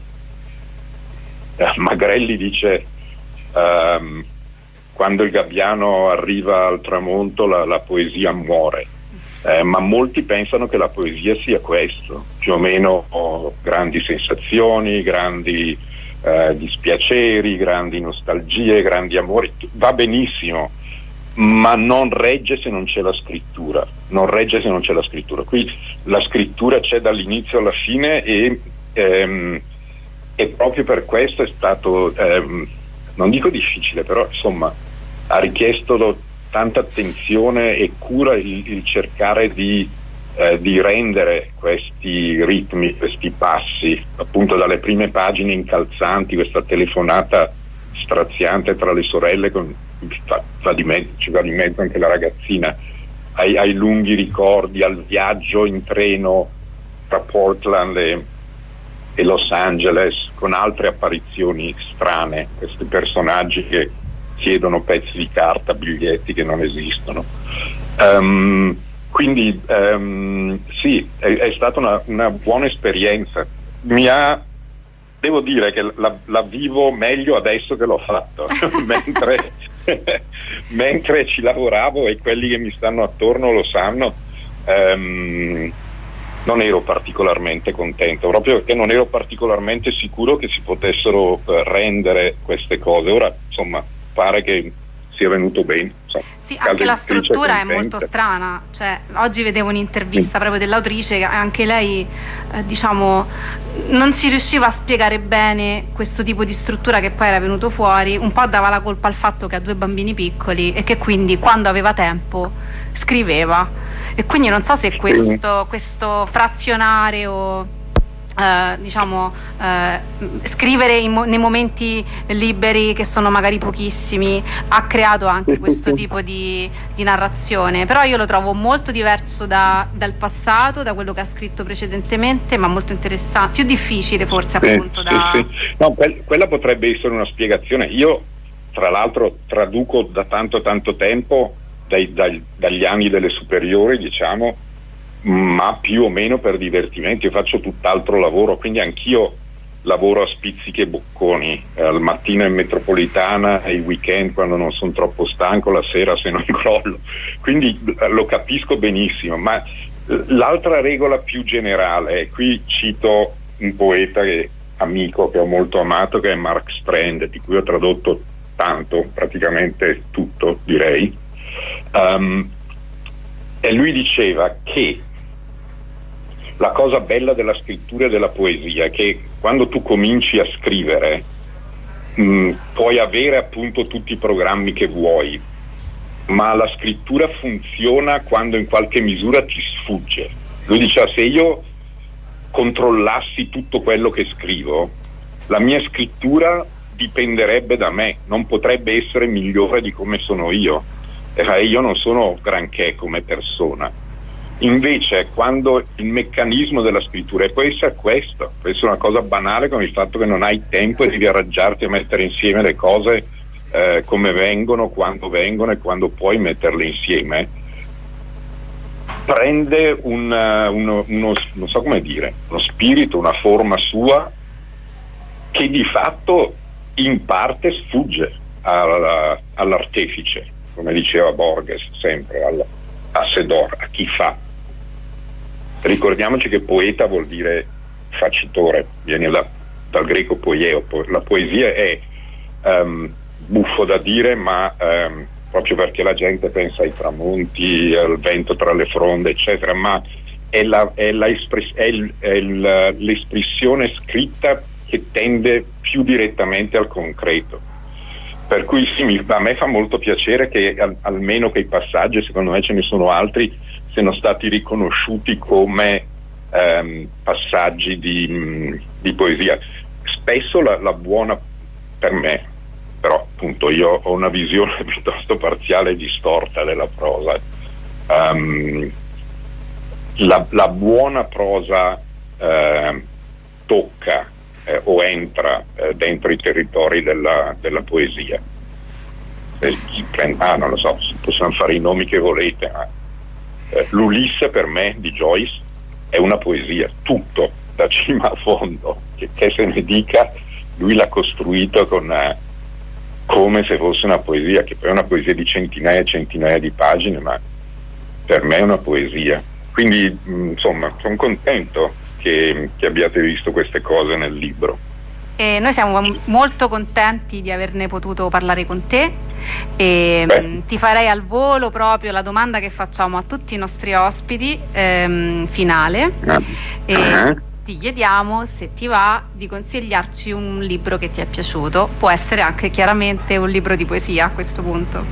Magrelli dice um, quando il gabbiano arriva al tramonto la, la poesia muore, eh, ma molti pensano che la poesia sia questo, più o meno oh, grandi sensazioni, grandi eh, dispiaceri, grandi nostalgie, grandi amori, va benissimo, ma non regge se non c'è la scrittura, non regge se non c'è la scrittura. Qui la scrittura c'è dall'inizio alla fine e, ehm, e proprio per questo è stato, ehm, non dico difficile, però insomma ha richiesto tanta attenzione e cura il, il cercare di, eh, di rendere questi ritmi, questi passi, appunto dalle prime pagine incalzanti, questa telefonata straziante tra le sorelle con Va, va di mezzo, ci va di mezzo anche la ragazzina, ai, ai lunghi ricordi, al viaggio in treno tra Portland e, e Los Angeles, con altre apparizioni strane, questi personaggi che chiedono pezzi di carta, biglietti che non esistono. Um, quindi um, sì, è, è stata una, una buona esperienza. Mi ha, devo dire che la, la vivo meglio adesso che l'ho fatto, mentre, mentre ci lavoravo, e quelli che mi stanno attorno lo sanno, um, non ero particolarmente contento, proprio perché non ero particolarmente sicuro che si potessero uh, rendere queste cose. Ora insomma pare che sia venuto bene. Insomma, sì, anche la struttura è molto strana, cioè, oggi vedevo un'intervista proprio dell'autrice che anche lei eh, diciamo non si riusciva a spiegare bene questo tipo di struttura che poi era venuto fuori, un po' dava la colpa al fatto che ha due bambini piccoli e che quindi quando aveva tempo scriveva, e quindi non so se questo, questo frazionare o Uh, diciamo uh, scrivere in mo- nei momenti liberi, che sono magari pochissimi, ha creato anche questo tipo di, di narrazione. Però io lo trovo molto diverso da, dal passato, da quello che ha scritto precedentemente, ma molto interessante, più difficile forse appunto sì, da... sì, sì. No, que- quella potrebbe essere una spiegazione. Io tra l'altro traduco da tanto tanto tempo, dai, dai, dagli anni delle superiori, diciamo, ma più o meno per divertimento. Io faccio tutt'altro lavoro, quindi anch'io lavoro a spizzichi e bocconi, eh, al mattino in metropolitana, ai weekend quando non sono troppo stanco, la sera se non crollo, quindi eh, lo capisco benissimo. Ma l'altra regola più generale, e qui cito un poeta che, amico, che ho molto amato, che è Mark Strand, di cui ho tradotto tanto, praticamente tutto direi, um, e lui diceva che la cosa bella della scrittura e della poesia è che quando tu cominci a scrivere mh, puoi avere appunto tutti i programmi che vuoi, ma la scrittura funziona quando in qualche misura ti sfugge. Lui diceva: se io controllassi tutto quello che scrivo, la mia scrittura dipenderebbe da me, non potrebbe essere migliore di come sono io, e io non sono granché come persona. Invece quando il meccanismo della scrittura, e può essere questo, può essere una cosa banale come il fatto che non hai tempo e devi arrangiarti a mettere insieme le cose eh, come vengono, quando vengono e quando puoi metterle insieme, prende un, uno, uno, non so come dire, uno spirito, una forma sua che di fatto in parte sfugge alla, all'artefice, come diceva Borges sempre, al, a Sedor, a chi fa. Ricordiamoci che poeta vuol dire facitore, viene da, dal greco poieo. La poesia è um, buffo da dire, ma um, proprio perché la gente pensa ai tramonti, al vento tra le fronde, eccetera, ma è, la, è, la espress- è, il, è il, l'espressione scritta che tende più direttamente al concreto. Per cui sì, mi, a me fa molto piacere che al, almeno quei passaggi, secondo me ce ne sono altri, siano stati riconosciuti come ehm, passaggi di, mh, di poesia. Spesso la, la buona, per me, però appunto io ho una visione piuttosto parziale e distorta della prosa, um, la, la buona prosa eh, tocca eh, o entra eh, dentro i territori della, della poesia. Eh, ah, non lo so, possiamo fare i nomi che volete, ma eh, l'Ulisse per me di Joyce è una poesia, tutto da cima a fondo, che, che se ne dica, lui l'ha costruito con eh, come se fosse una poesia, che poi è una poesia di centinaia e centinaia di pagine, ma per me è una poesia. Quindi mh, insomma sono contento che, che abbiate visto queste cose nel libro. E noi siamo molto contenti di averne potuto parlare con te, e mh, ti farei al volo proprio la domanda che facciamo a tutti i nostri ospiti ehm, finale, uh-huh. e uh-huh. ti chiediamo se ti va di consigliarci un libro che ti è piaciuto. Può essere anche chiaramente un libro di poesia a questo punto.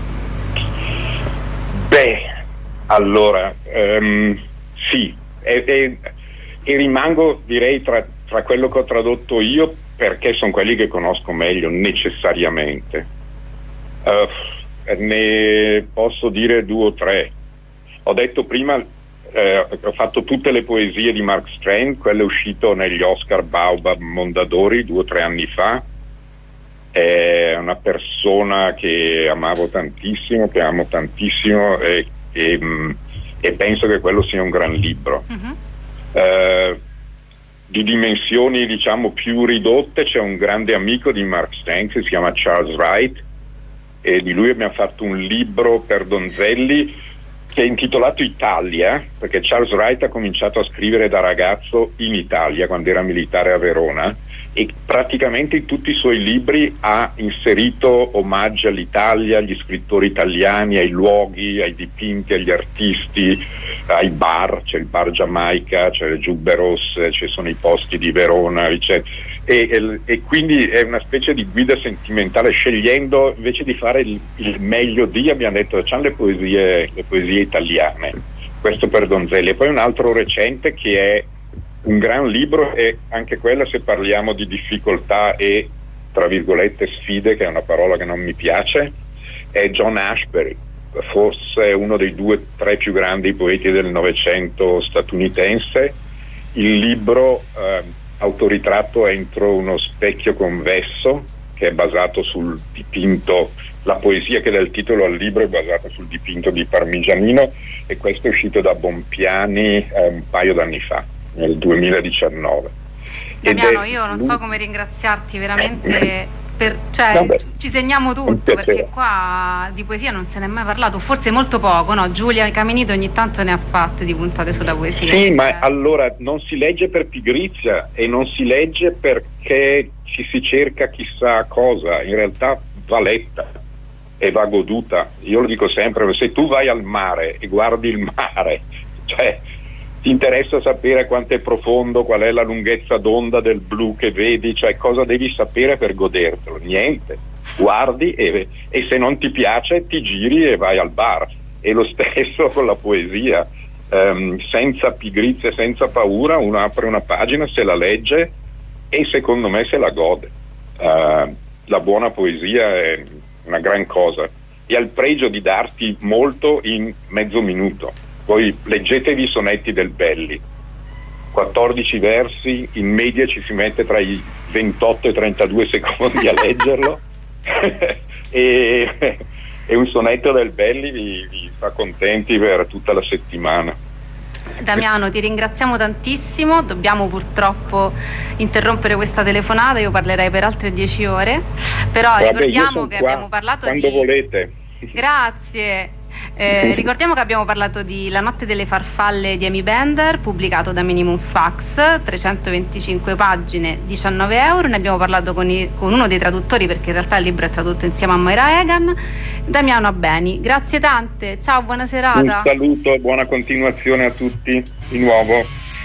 Beh, allora um, sì, e, e, e rimango direi tra, tra quello che ho tradotto io, perché sono quelli che conosco meglio necessariamente. Uh, ne posso dire due o tre. Ho detto prima, eh, ho fatto tutte le poesie di Mark Strand, quello è uscito negli Oscar Baobab Mondadori due o tre anni fa. È una persona che amavo tantissimo, che amo tantissimo, e e, mh, e penso che quello sia un gran libro. Mhm. Eh, di dimensioni diciamo più ridotte c'è un grande amico di Mark Stang, si chiama Charles Wright, e di lui abbiamo fatto un libro per donzelli che è intitolato Italia, perché Charles Wright ha cominciato a scrivere da ragazzo in Italia quando era militare a Verona, e praticamente in tutti i suoi libri ha inserito omaggi all'Italia, agli scrittori italiani, ai luoghi, ai dipinti, agli artisti, ai bar, c'è il bar Giamaica, c'è le Giubbe Rosse, ci sono i posti di Verona, e, e, e quindi è una specie di guida sentimentale, scegliendo invece di fare il, il meglio di, abbiamo detto facciamo le poesie, le poesie italiane, questo per donzelli. E poi un altro recente che è un gran libro, e anche quella, se parliamo di difficoltà e tra virgolette sfide, che è una parola che non mi piace, è John Ashbery, forse uno dei due tre più grandi poeti del Novecento statunitense. Il libro eh, autoritratto entro uno specchio convesso, che è basato sul dipinto, la poesia che dà il titolo al libro è basata sul dipinto di Parmigianino, e questo è uscito da Bompiani eh, un paio d'anni fa, nel duemiladiciannove. Damiano, io non so come ringraziarti veramente, per, cioè, Vabbè, ci segniamo tutto, perché qua di poesia non se ne è mai parlato, forse molto poco, no? Giulia Caminito ogni tanto ne ha fatte di puntate sulla poesia. Sì, ma allora non si legge per pigrizia e non si legge perché ci si cerca chissà cosa, in realtà va letta e va goduta. Io lo dico sempre, se tu vai al mare e guardi il mare, cioè ti interessa sapere quanto è profondo, qual è la lunghezza d'onda del blu che vedi, cioè cosa devi sapere per godertelo? Niente, guardi e, e se non ti piace ti giri e vai al bar. E lo stesso con la poesia, um, senza pigrizia, senza paura, uno apre una pagina, se la legge e secondo me se la gode. Uh, la buona poesia è una gran cosa e ha il pregio di darti molto in mezzo minuto. Poi leggetevi i sonetti del Belli, quattordici versi, in media ci si mette tra i ventotto e i trentadue secondi a leggerlo e, e un sonetto del Belli vi, vi fa contenti per tutta la settimana. Damiano, ti ringraziamo tantissimo, dobbiamo purtroppo interrompere questa telefonata, io parlerei per altre dieci ore, però Vabbè, ricordiamo che qua, abbiamo parlato quando di... volete. Grazie. Eh, ricordiamo che abbiamo parlato di La notte delle farfalle di Amy Bender, pubblicato da Minimum Fax, trecentoventicinque pagine, diciannove euro. Ne abbiamo parlato con, i, con uno dei traduttori, perché in realtà il libro è tradotto insieme a Moira Egan, Damiano Abbeni. Grazie tante, ciao, buona serata. Un saluto e buona continuazione a tutti di nuovo.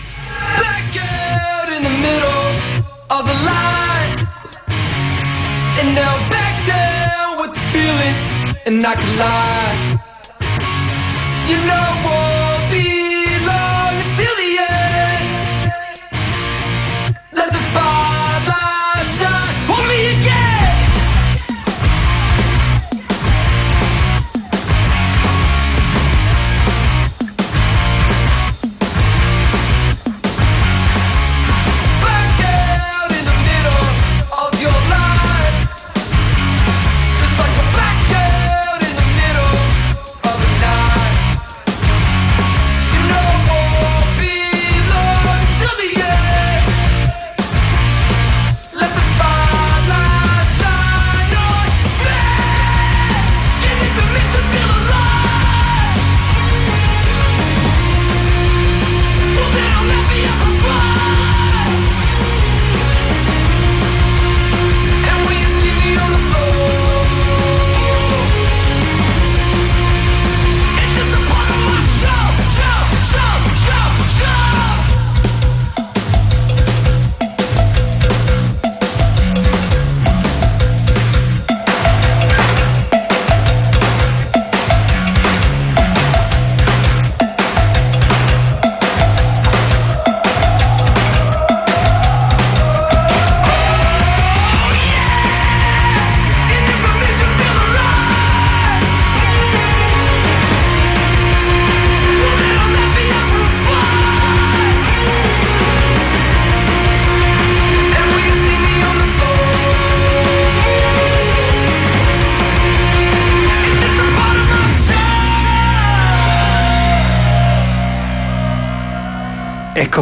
You know we'll be long until the end. Let the spotlight shine on me again. Back out in the middle of your life, just like a blackout in the middle of the night.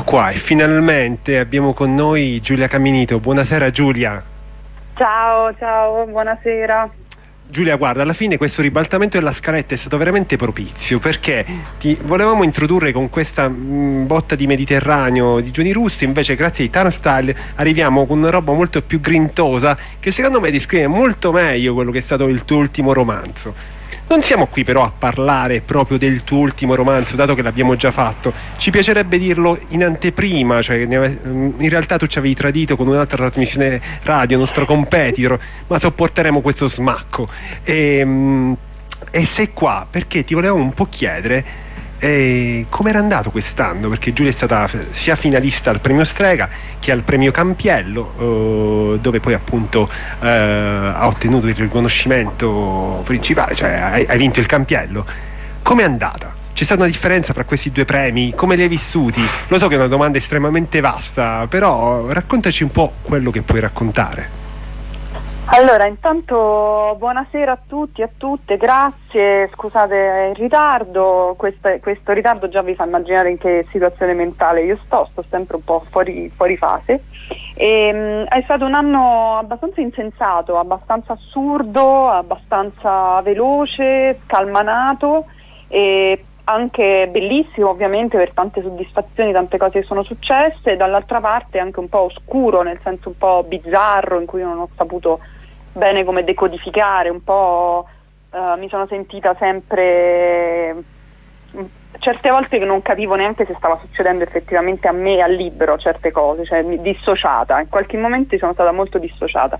Ecco qua, e finalmente abbiamo con noi Giulia Caminito. Buonasera Giulia. Ciao, ciao, buonasera. Giulia, guarda, alla fine questo ribaltamento della scaletta è stato veramente propizio, perché ti volevamo introdurre con questa mh, botta di Mediterraneo di Giuni Russo, invece grazie ai Turnstile arriviamo con una roba molto più grintosa che secondo me descrive molto meglio quello che è stato il tuo ultimo romanzo. Non siamo qui però a parlare proprio del tuo ultimo romanzo, dato che l'abbiamo già fatto. Ci piacerebbe dirlo in anteprima, cioè in realtà tu ci avevi tradito con un'altra trasmissione radio, nostro competitor, ma sopporteremo questo smacco. E, e sei qua perché ti volevamo un po' chiedere eh, come era andato quest'anno, perché Giulia è stata sia finalista al premio Strega che al premio Campiello, eh, dove poi appunto eh, ha ottenuto il riconoscimento principale, cioè hai, hai vinto il Campiello. Com'è andata? C'è stata una differenza tra questi due premi? Come li hai vissuti? Lo so che è una domanda estremamente vasta, però raccontaci un po' quello che puoi raccontare. Allora, intanto buonasera a tutti e a tutte, grazie, scusate il ritardo, questo, questo ritardo già vi fa immaginare in che situazione mentale io sto, sto sempre un po' fuori, fuori fase. E, mh, è stato un anno abbastanza insensato, abbastanza assurdo, abbastanza veloce, scalmanato e anche bellissimo ovviamente per tante soddisfazioni, tante cose che sono successe, e dall'altra parte anche un po' oscuro, nel senso un po' bizzarro, in cui non ho saputo bene come decodificare, un po' uh, mi sono sentita sempre certe volte che non capivo neanche se stava succedendo effettivamente a me al libro certe cose, cioè dissociata, in qualche momento sono stata molto dissociata.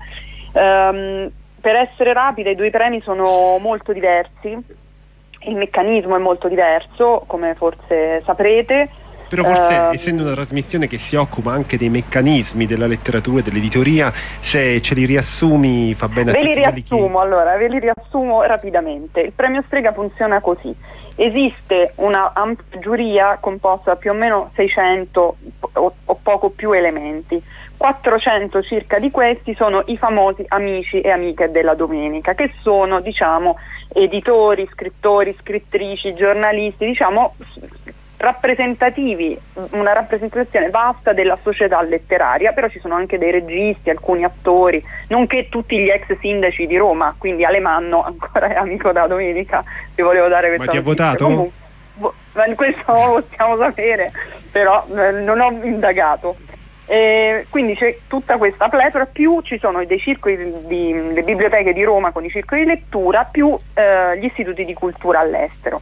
Um, per essere rapida, i due premi sono molto diversi, il meccanismo è molto diverso, come forse saprete. Però forse, uh, essendo una trasmissione che si occupa anche dei meccanismi della letteratura e dell'editoria, se ce li riassumi fa bene a ve tutti. li riassumo, chi... allora, ve li riassumo rapidamente. Il premio Strega funziona così. Esiste una ampia giuria composta da più o meno seicento o, o poco più elementi. quattrocento circa di questi sono i famosi amici e amiche della domenica, che sono, diciamo, editori, scrittori, scrittrici, giornalisti, diciamo rappresentativi, una rappresentazione vasta della società letteraria, però ci sono anche dei registi, alcuni attori, nonché tutti gli ex sindaci di Roma, quindi Alemanno ancora è amico da domenica, ti volevo dare questa Ma ti ha notizia. votato? Comunque, bo- questo lo possiamo sapere, però eh, non ho indagato. Eh, quindi c'è tutta questa pletora, più ci sono dei circoli di, di, le biblioteche di Roma con i circoli di lettura, più eh, gli istituti di cultura all'estero.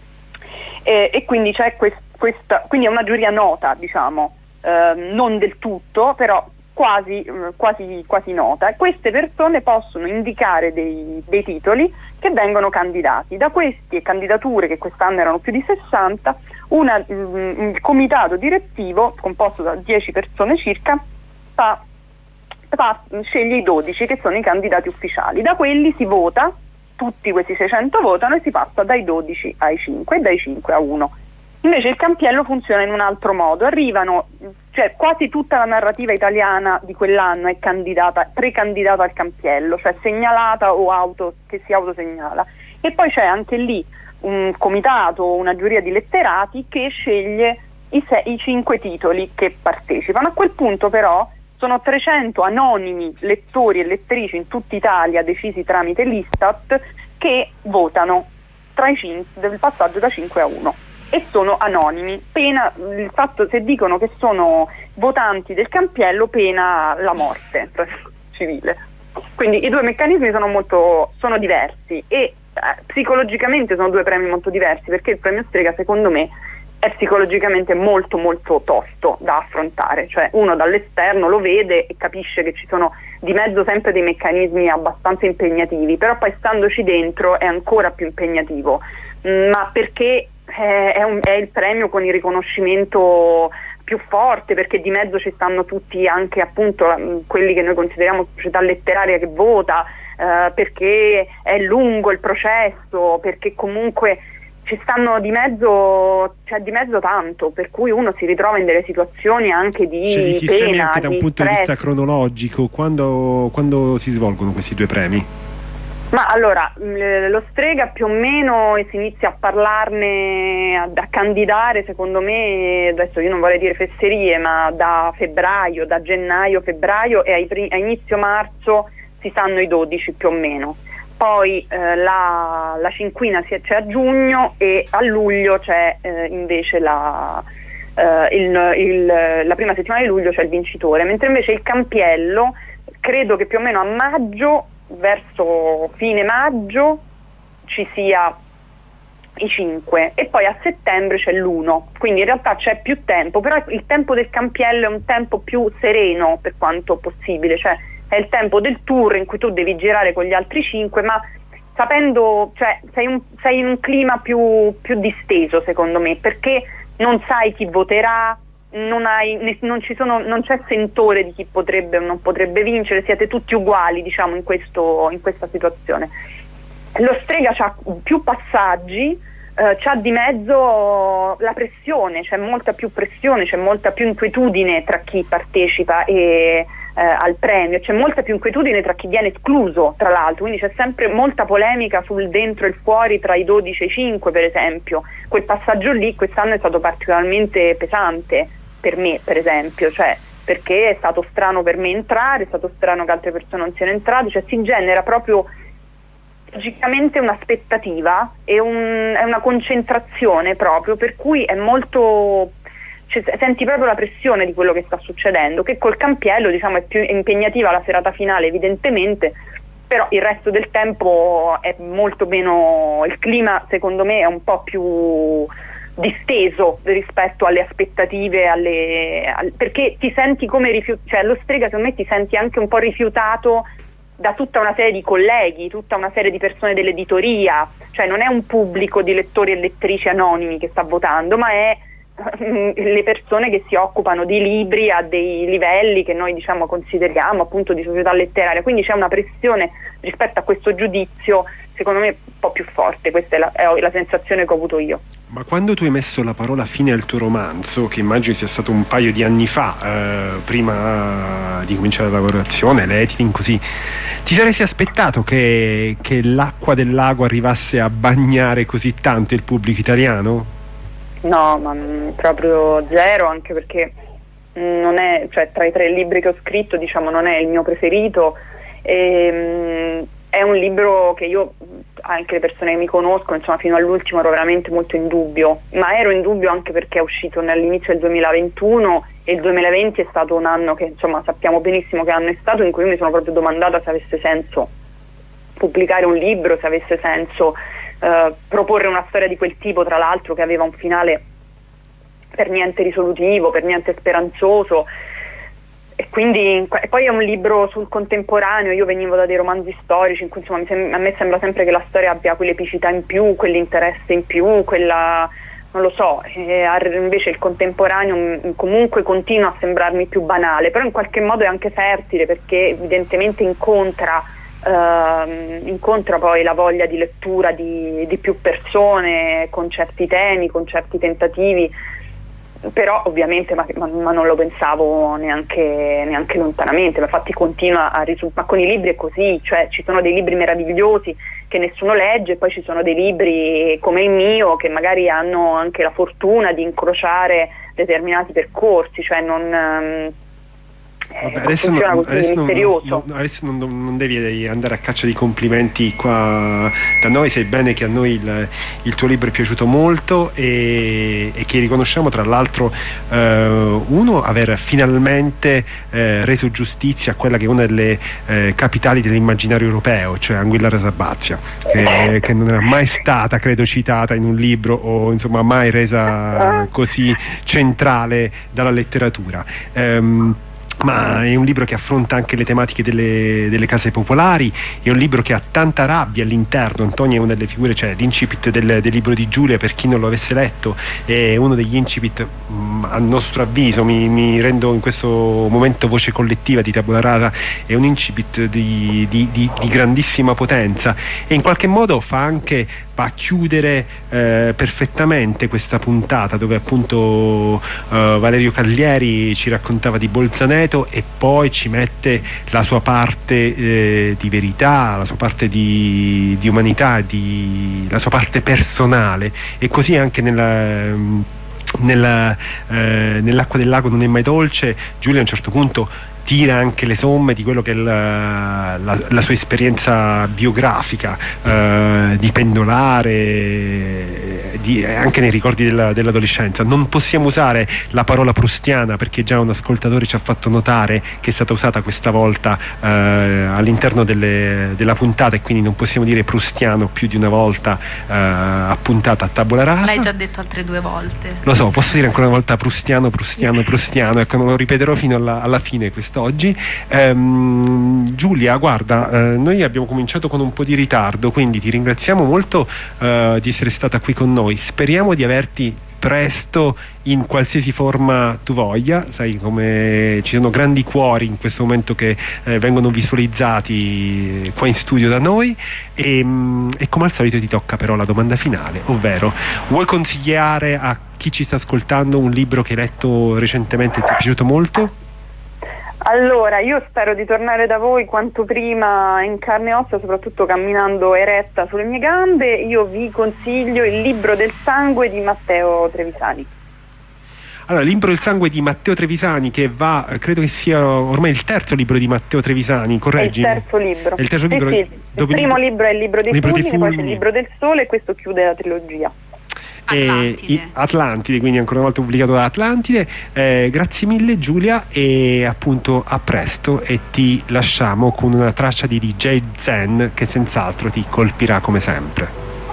E, e quindi c'è quest, questa, quindi è una giuria nota, diciamo, eh, non del tutto, però quasi, quasi, quasi nota. Queste persone possono indicare dei, dei titoli che vengono candidati. Da queste candidature, che quest'anno erano più di sessanta, una, un comitato direttivo composto da dieci persone circa fa, fa, sceglie i dodici che sono i candidati ufficiali. Da quelli si vota, tutti questi seicento votano e si passa dai dodici ai cinque e dai cinque a uno. Invece il Campiello funziona in un altro modo, arrivano, cioè quasi tutta la narrativa italiana di quell'anno è candidata, precandidata al Campiello, cioè segnalata o auto, che si autosegnala, e poi c'è anche lì un comitato, una giuria di letterati che sceglie i, sei, i cinque titoli che partecipano. A quel punto però sono trecento anonimi lettori e lettrici in tutta Italia, decisi tramite l'Istat, che votano tra i cinque, del passaggio da cinque a uno, e sono anonimi, pena il fatto, se dicono che sono votanti del Campiello, pena la morte civile. Quindi i due meccanismi sono molto sono diversi e eh, psicologicamente sono due premi molto diversi, perché il premio Strega secondo me è psicologicamente molto molto tosto da affrontare, cioè uno dall'esterno lo vede e capisce che ci sono di mezzo sempre dei meccanismi abbastanza impegnativi, però poi standoci dentro è ancora più impegnativo, ma perché è, è, un, è il premio con il riconoscimento più forte, perché di mezzo ci stanno tutti, anche appunto quelli che noi consideriamo società letteraria che vota, eh, perché è lungo il processo, perché comunque ci stanno di mezzo, c'è di mezzo tanto, per cui uno si ritrova in delle situazioni anche di Ce li sistemi pena, anche da un di punto stress. di vista cronologico, quando, quando si svolgono questi due premi? Ma allora, lo Strega più o meno si inizia a parlarne, a, a candidare, secondo me, adesso io non vorrei dire fesserie, ma da febbraio, da gennaio, febbraio e ai, a inizio marzo si sanno i dodici più o meno. Poi eh, la, la cinquina si, c'è a giugno e a luglio c'è eh, invece la, eh, il, il, la prima settimana di luglio c'è il vincitore, mentre invece il Campiello credo che più o meno a maggio, verso fine maggio, ci sia i cinque e poi a settembre c'è l'uno, quindi in realtà c'è più tempo, però il tempo del Campiello è un tempo più sereno per quanto possibile, cioè è il tempo del tour in cui tu devi girare con gli altri cinque, ma sapendo, cioè sei, un, sei in un clima più, più disteso secondo me, perché non sai chi voterà, non, hai, non, ci sono, non c'è sentore di chi potrebbe o non potrebbe vincere, siete tutti uguali, diciamo, in, questo, in questa situazione. Lo Strega c'ha più passaggi, eh, c'ha di mezzo la pressione, c'è molta più pressione, c'è molta più inquietudine tra chi partecipa e, eh, al premio, c'è molta più inquietudine tra chi viene escluso, tra l'altro, quindi c'è sempre molta polemica sul dentro e il fuori tra i dodici e i cinque, per esempio. Quel passaggio lì quest'anno è stato particolarmente pesante per me, per esempio, cioè perché è stato strano per me entrare, è stato strano che altre persone non siano entrate, cioè si genera proprio logicamente un'aspettativa e un, è una concentrazione proprio, per cui è molto, cioè, senti proprio la pressione di quello che sta succedendo, che col Campiello, diciamo, è più impegnativa la serata finale evidentemente, però il resto del tempo è molto meno, il clima secondo me è un po' più disteso rispetto alle aspettative, alle, al, perché ti senti come rifiutato, cioè allo Strega secondo me ti senti anche un po' rifiutato da tutta una serie di colleghi, tutta una serie di persone dell'editoria, cioè non è un pubblico di lettori e lettrici anonimi che sta votando, ma è mm, le persone che si occupano di libri a dei livelli che noi, diciamo, consideriamo appunto di società letteraria, quindi c'è una pressione rispetto a questo giudizio secondo me un po' più forte, questa è la, è la sensazione che ho avuto io. Ma quando tu hai messo la parola fine al tuo romanzo, che immagino sia stato un paio di anni fa, eh, prima di cominciare la lavorazione, l'editing, così, ti saresti aspettato che, che l'acqua del lago arrivasse a bagnare così tanto il pubblico italiano? No, ma mh, proprio zero, anche perché mh, non è, cioè tra i tre libri che ho scritto, diciamo, non è il mio preferito, e, mh, è un libro che io, anche le persone che mi conoscono, insomma, fino all'ultimo ero veramente molto in dubbio, ma ero in dubbio anche perché è uscito all'inizio del duemilaventuno e il duemilaventi è stato un anno che, insomma, sappiamo benissimo che anno è stato, in cui io mi sono proprio domandata se avesse senso pubblicare un libro, se avesse senso eh, proporre una storia di quel tipo, tra l'altro che aveva un finale per niente risolutivo, per niente speranzoso. E quindi e poi è un libro sul contemporaneo, io venivo da dei romanzi storici in cui, insomma, mi sem- a me sembra sempre che la storia abbia quell'epicità in più, quell'interesse in più, quella, non lo so, e invece il contemporaneo m- comunque continua a sembrarmi più banale, però in qualche modo è anche fertile perché evidentemente incontra, ehm, incontra poi la voglia di lettura di, di più persone con certi temi, con certi tentativi. Però ovviamente ma, ma, ma non lo pensavo neanche, neanche lontanamente, ma infatti continua a risultare, ma con i libri è così, cioè ci sono dei libri meravigliosi che nessuno legge, e poi ci sono dei libri come il mio che magari hanno anche la fortuna di incrociare determinati percorsi, cioè non... Um, Vabbè, adesso, non, adesso, non, non, adesso non, non devi andare a caccia di complimenti qua da noi, sai bene che a noi il, il tuo libro è piaciuto molto e, e che riconosciamo tra l'altro eh, uno, aver finalmente eh, reso giustizia a quella che è una delle eh, capitali dell'immaginario europeo, cioè Anguilla Sabazia, che, che non era mai stata, credo, citata in un libro o insomma mai resa così centrale dalla letteratura. Ehm, ma è un libro che affronta anche le tematiche delle, delle case popolari, è un libro che ha tanta rabbia all'interno. Antonia è una delle figure, cioè l'incipit del, del libro di Giulia, per chi non lo avesse letto, è uno degli incipit mh, a nostro avviso, mi, mi rendo in questo momento voce collettiva di Tabula Rasa, è un incipit di, di, di, di grandissima potenza e in qualche modo fa anche va a chiudere eh, perfettamente questa puntata dove appunto eh, Valerio Caglieri ci raccontava di Bolzanetti concreto, e poi ci mette la sua parte eh, di verità, la sua parte di, di umanità, di, la sua parte personale, e così anche nella, nella, eh, nell'acqua del lago non è mai dolce. Giulia a un certo punto tira anche le somme di quello che è la, la, la sua esperienza biografica, eh, di pendolare, di, anche nei ricordi della, dell'adolescenza. Non possiamo usare la parola prustiana perché già un ascoltatore ci ha fatto notare che è stata usata questa volta eh, all'interno delle, della puntata, e quindi non possiamo dire prustiano più di una volta eh, a puntata a tabula rasa. L'hai già detto altre due volte. Lo so, posso dire ancora una volta prustiano, prustiano, prustiano, ecco, non lo ripeterò fino alla, alla fine questo oggi. ehm, Giulia, guarda, eh, noi abbiamo cominciato con un po' di ritardo, quindi ti ringraziamo molto eh, di essere stata qui con noi. Speriamo di averti presto in qualsiasi forma tu voglia. Sai come ci sono grandi cuori in questo momento che eh, vengono visualizzati qua in studio da noi, e, e come al solito ti tocca però la domanda finale, ovvero: vuoi consigliare a chi ci sta ascoltando un libro che hai letto recentemente e ti è piaciuto molto? Allora, io spero di tornare da voi quanto prima in carne e ossa, soprattutto camminando eretta sulle mie gambe. Io vi consiglio Il libro del sangue di Matteo Trevisani. Allora, il libro del sangue di Matteo Trevisani, che va, credo che sia ormai il terzo libro di Matteo Trevisani, correggimi. È il terzo libro. È il terzo sì, libro. Sì. Il primo libro è Il libro dei libro fulmini, dei poi c'è fulmini. Il libro del sole, e questo chiude la trilogia. Atlantide. E, Atlantide, quindi ancora una volta pubblicato da Atlantide. Eh, grazie mille Giulia, e appunto a presto, e ti lasciamo con una traccia di D J Zen che senz'altro ti colpirà come sempre.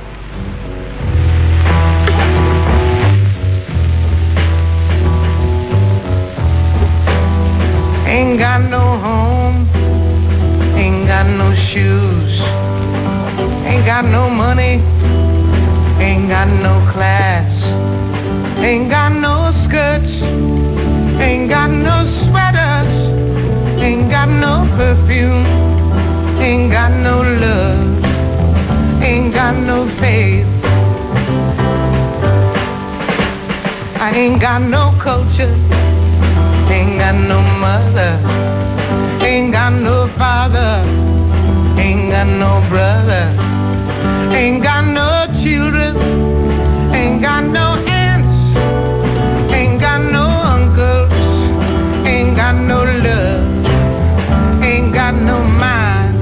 Ain't got no home, ain't got no shoes, ain't got no money, ain't got no class, ain't got no skirts, ain't got no sweaters, ain't got no perfume, ain't got no love, ain't got no faith. I ain't got no culture, ain't got no mother, ain't got no father, ain't got no brother, ain't got no children, ain't got no aunts, ain't got no uncles, ain't got no love, ain't got no mind.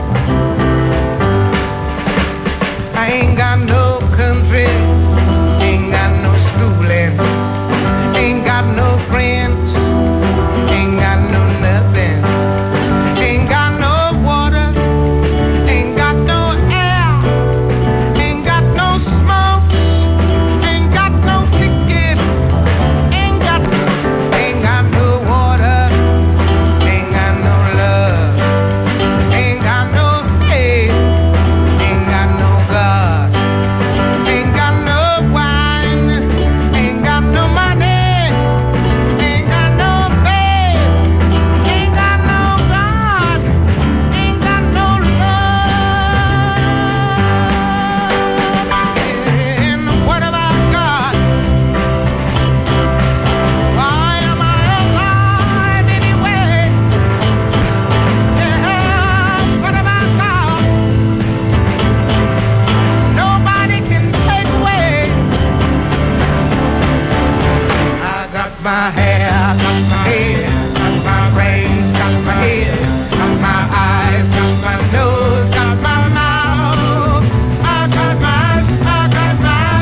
I ain't got no country, ain't got no schooling, ain't got no friends, ain't got no nothing, ain't got no water, ain't got no air, ain't got no smoke, ain't got no ticket, ain't got, ain't got no water, ain't got no love, ain't got no faith, ain't got no God, ain't got no wine, ain't got no money, ain't got no faith, ain't got no God, ain't got no love. And what about God? Why am I alive anyway? Yeah, what about God? Nobody can take away. I got my hair, I got my head, got my brains, got my head, got my eyes, got my nose, got my mouth. I got my, I got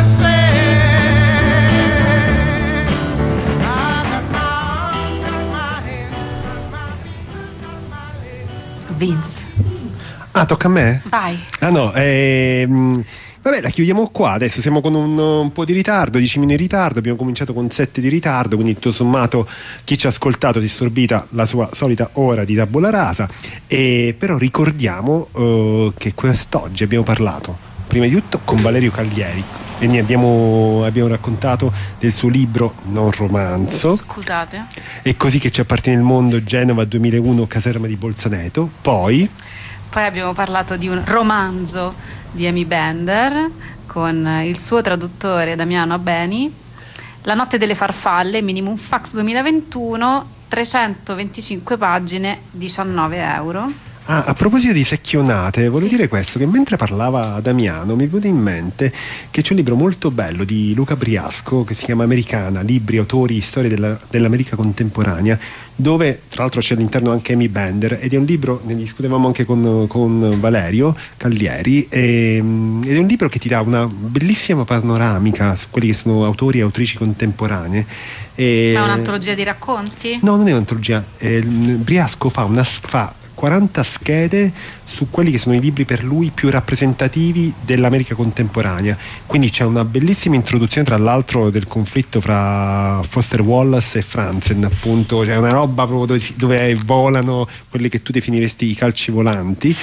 myself. I got my arms, got my hands, got my feet, got my legs. Vince, Ah, tocca a me? vai. Ah no, ehm, vabbè, la chiudiamo qua. Adesso siamo con un, un po' di ritardo, dieci minuti di ritardo. Abbiamo cominciato con sette di ritardo, quindi tutto sommato chi ci ha ascoltato si è sorbita la sua solita ora di tabula rasa. E però ricordiamo eh, che quest'oggi abbiamo parlato prima di tutto con Valerio Caglieri, e ne abbiamo, abbiamo raccontato del suo libro non romanzo Scusate. E così che ci appartiene il mondo, Genova duemilauno, caserma di Bolzaneto. Poi Poi abbiamo parlato di un romanzo di Amy Bender con il suo traduttore Damiano Abbeni, La notte delle farfalle, Minimum Fax duemilaventuno, trecentoventicinque pagine, diciannove euro. Ah, a proposito di secchionate, volevo sì. dire questo, che mentre parlava Damiano mi è venuto in mente che c'è un libro molto bello di Luca Briasco che si chiama Americana, libri, autori, storie della, dell'America contemporanea, dove tra l'altro c'è all'interno anche Amy Bender, ed è un libro, ne discutevamo anche con, con Valerio Caglieri, e, ed è un libro che ti dà una bellissima panoramica su quelli che sono autori e autrici contemporanee. E, ma è un'antologia di racconti? No, non è un'antologia, eh, Briasco fa una fa quaranta schede su quelli che sono i libri per lui più rappresentativi dell'America contemporanea, quindi c'è una bellissima introduzione tra l'altro del conflitto fra Foster Wallace e Franzen, appunto, c'è una roba proprio dove, dove volano quelli che tu definiresti i calci volanti,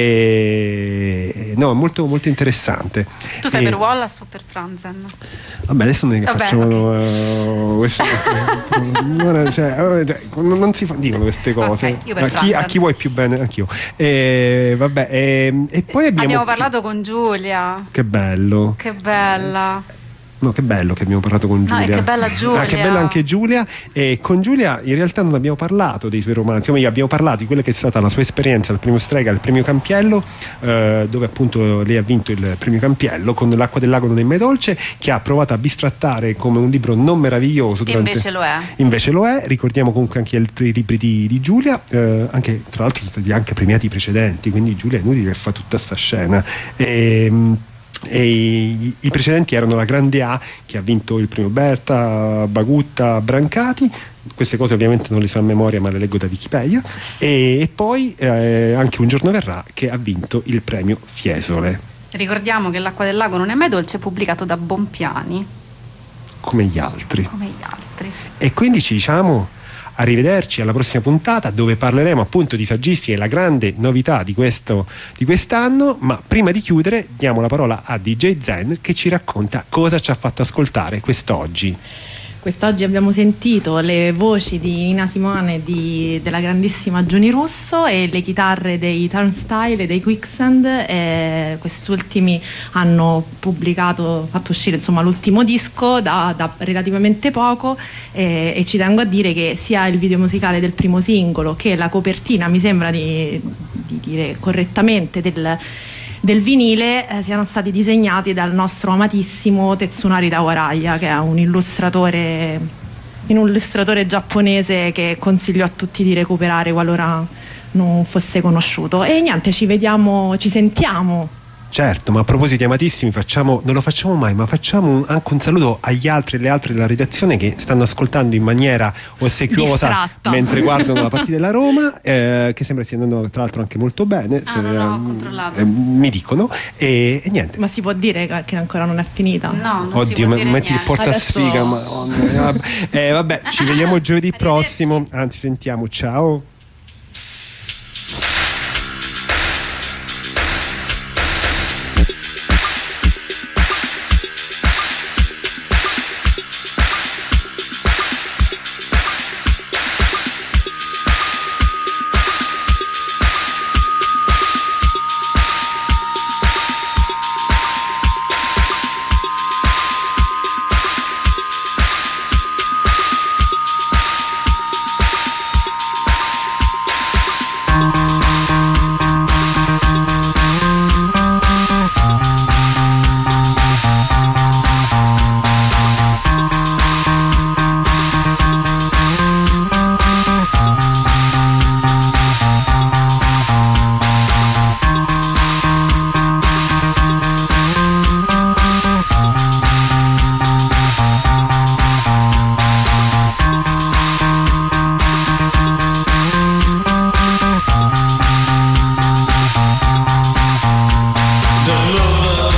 e no, molto, molto interessante. Tu sei e... per Wallace o per Franzen? Vabbè, adesso non è che Vabbè, facciamo okay. uh, queste, non, cioè, cioè, non si fa, dicono queste cose. Okay, io per a, chi, a chi vuoi più bene, anch'io. E, vabbè, e, e poi abbiamo. Abbiamo parlato con Giulia. Che bello. Che bella. No, che bello che abbiamo parlato con Giulia. No, e che bella Giulia. Ah, che bella anche Giulia. E con Giulia in realtà non abbiamo parlato dei suoi romanzi, o meglio abbiamo parlato di quella che è stata la sua esperienza al premio Strega, al premio Campiello, eh, dove appunto lei ha vinto il premio Campiello con L'acqua del lago non è mai dolce, che ha provato a bistrattare come un libro non meraviglioso. Durante... Invece lo è. Invece lo è. Ricordiamo comunque anche altri libri di, di Giulia, eh, anche tra l'altro sono stati anche premiati i precedenti, quindi Giulia è inutile che fa tutta sta scena. E, e i, i precedenti erano La Grande A, che ha vinto il premio Berta, Bagutta, Brancati. Queste cose ovviamente non le so a memoria, ma le leggo da Wikipedia. E, e poi eh, anche Un giorno verrà, che ha vinto il premio Fiesole. Ricordiamo che L'acqua del lago non è mai dolce, è pubblicato da Bompiani, come gli altri. Come gli altri. E quindi ci diciamo arrivederci alla prossima puntata, dove parleremo appunto di saggisti e la grande novità di questo di quest'anno. Ma prima di chiudere diamo la parola a D J Zen, che ci racconta cosa ci ha fatto ascoltare quest'oggi. Quest'oggi abbiamo sentito le voci di Nina Simone e di, della grandissima Giuni Russo, e le chitarre dei Turnstile e dei Quicksand. E quest'ultimi hanno pubblicato, fatto uscire insomma l'ultimo disco da, da relativamente poco, e, e ci tengo a dire che sia il video musicale del primo singolo che la copertina, mi sembra di, di dire correttamente, del del vinile eh, siano stati disegnati dal nostro amatissimo Tetsunari Tawaraya, che è un illustratore un illustratore giapponese che consiglio a tutti di recuperare qualora non fosse conosciuto. E niente, ci vediamo, ci sentiamo. Certo, ma a proposito di amatissimi, facciamo, non lo facciamo mai, ma facciamo un, anche un saluto agli altri e alle altre della redazione che stanno ascoltando in maniera ossequiosa distratta mentre guardano la partita della Roma, eh, che sembra stia andando tra l'altro anche molto bene. Ah, non l'ho controllato. Eh, mi dicono, e, e niente. Ma si può dire che ancora non è finita? No, non Oddio, si può ma dire metti il niente. porta sfiga, ma eh, vabbè, ci vediamo giovedì prossimo, anzi sentiamo, ciao.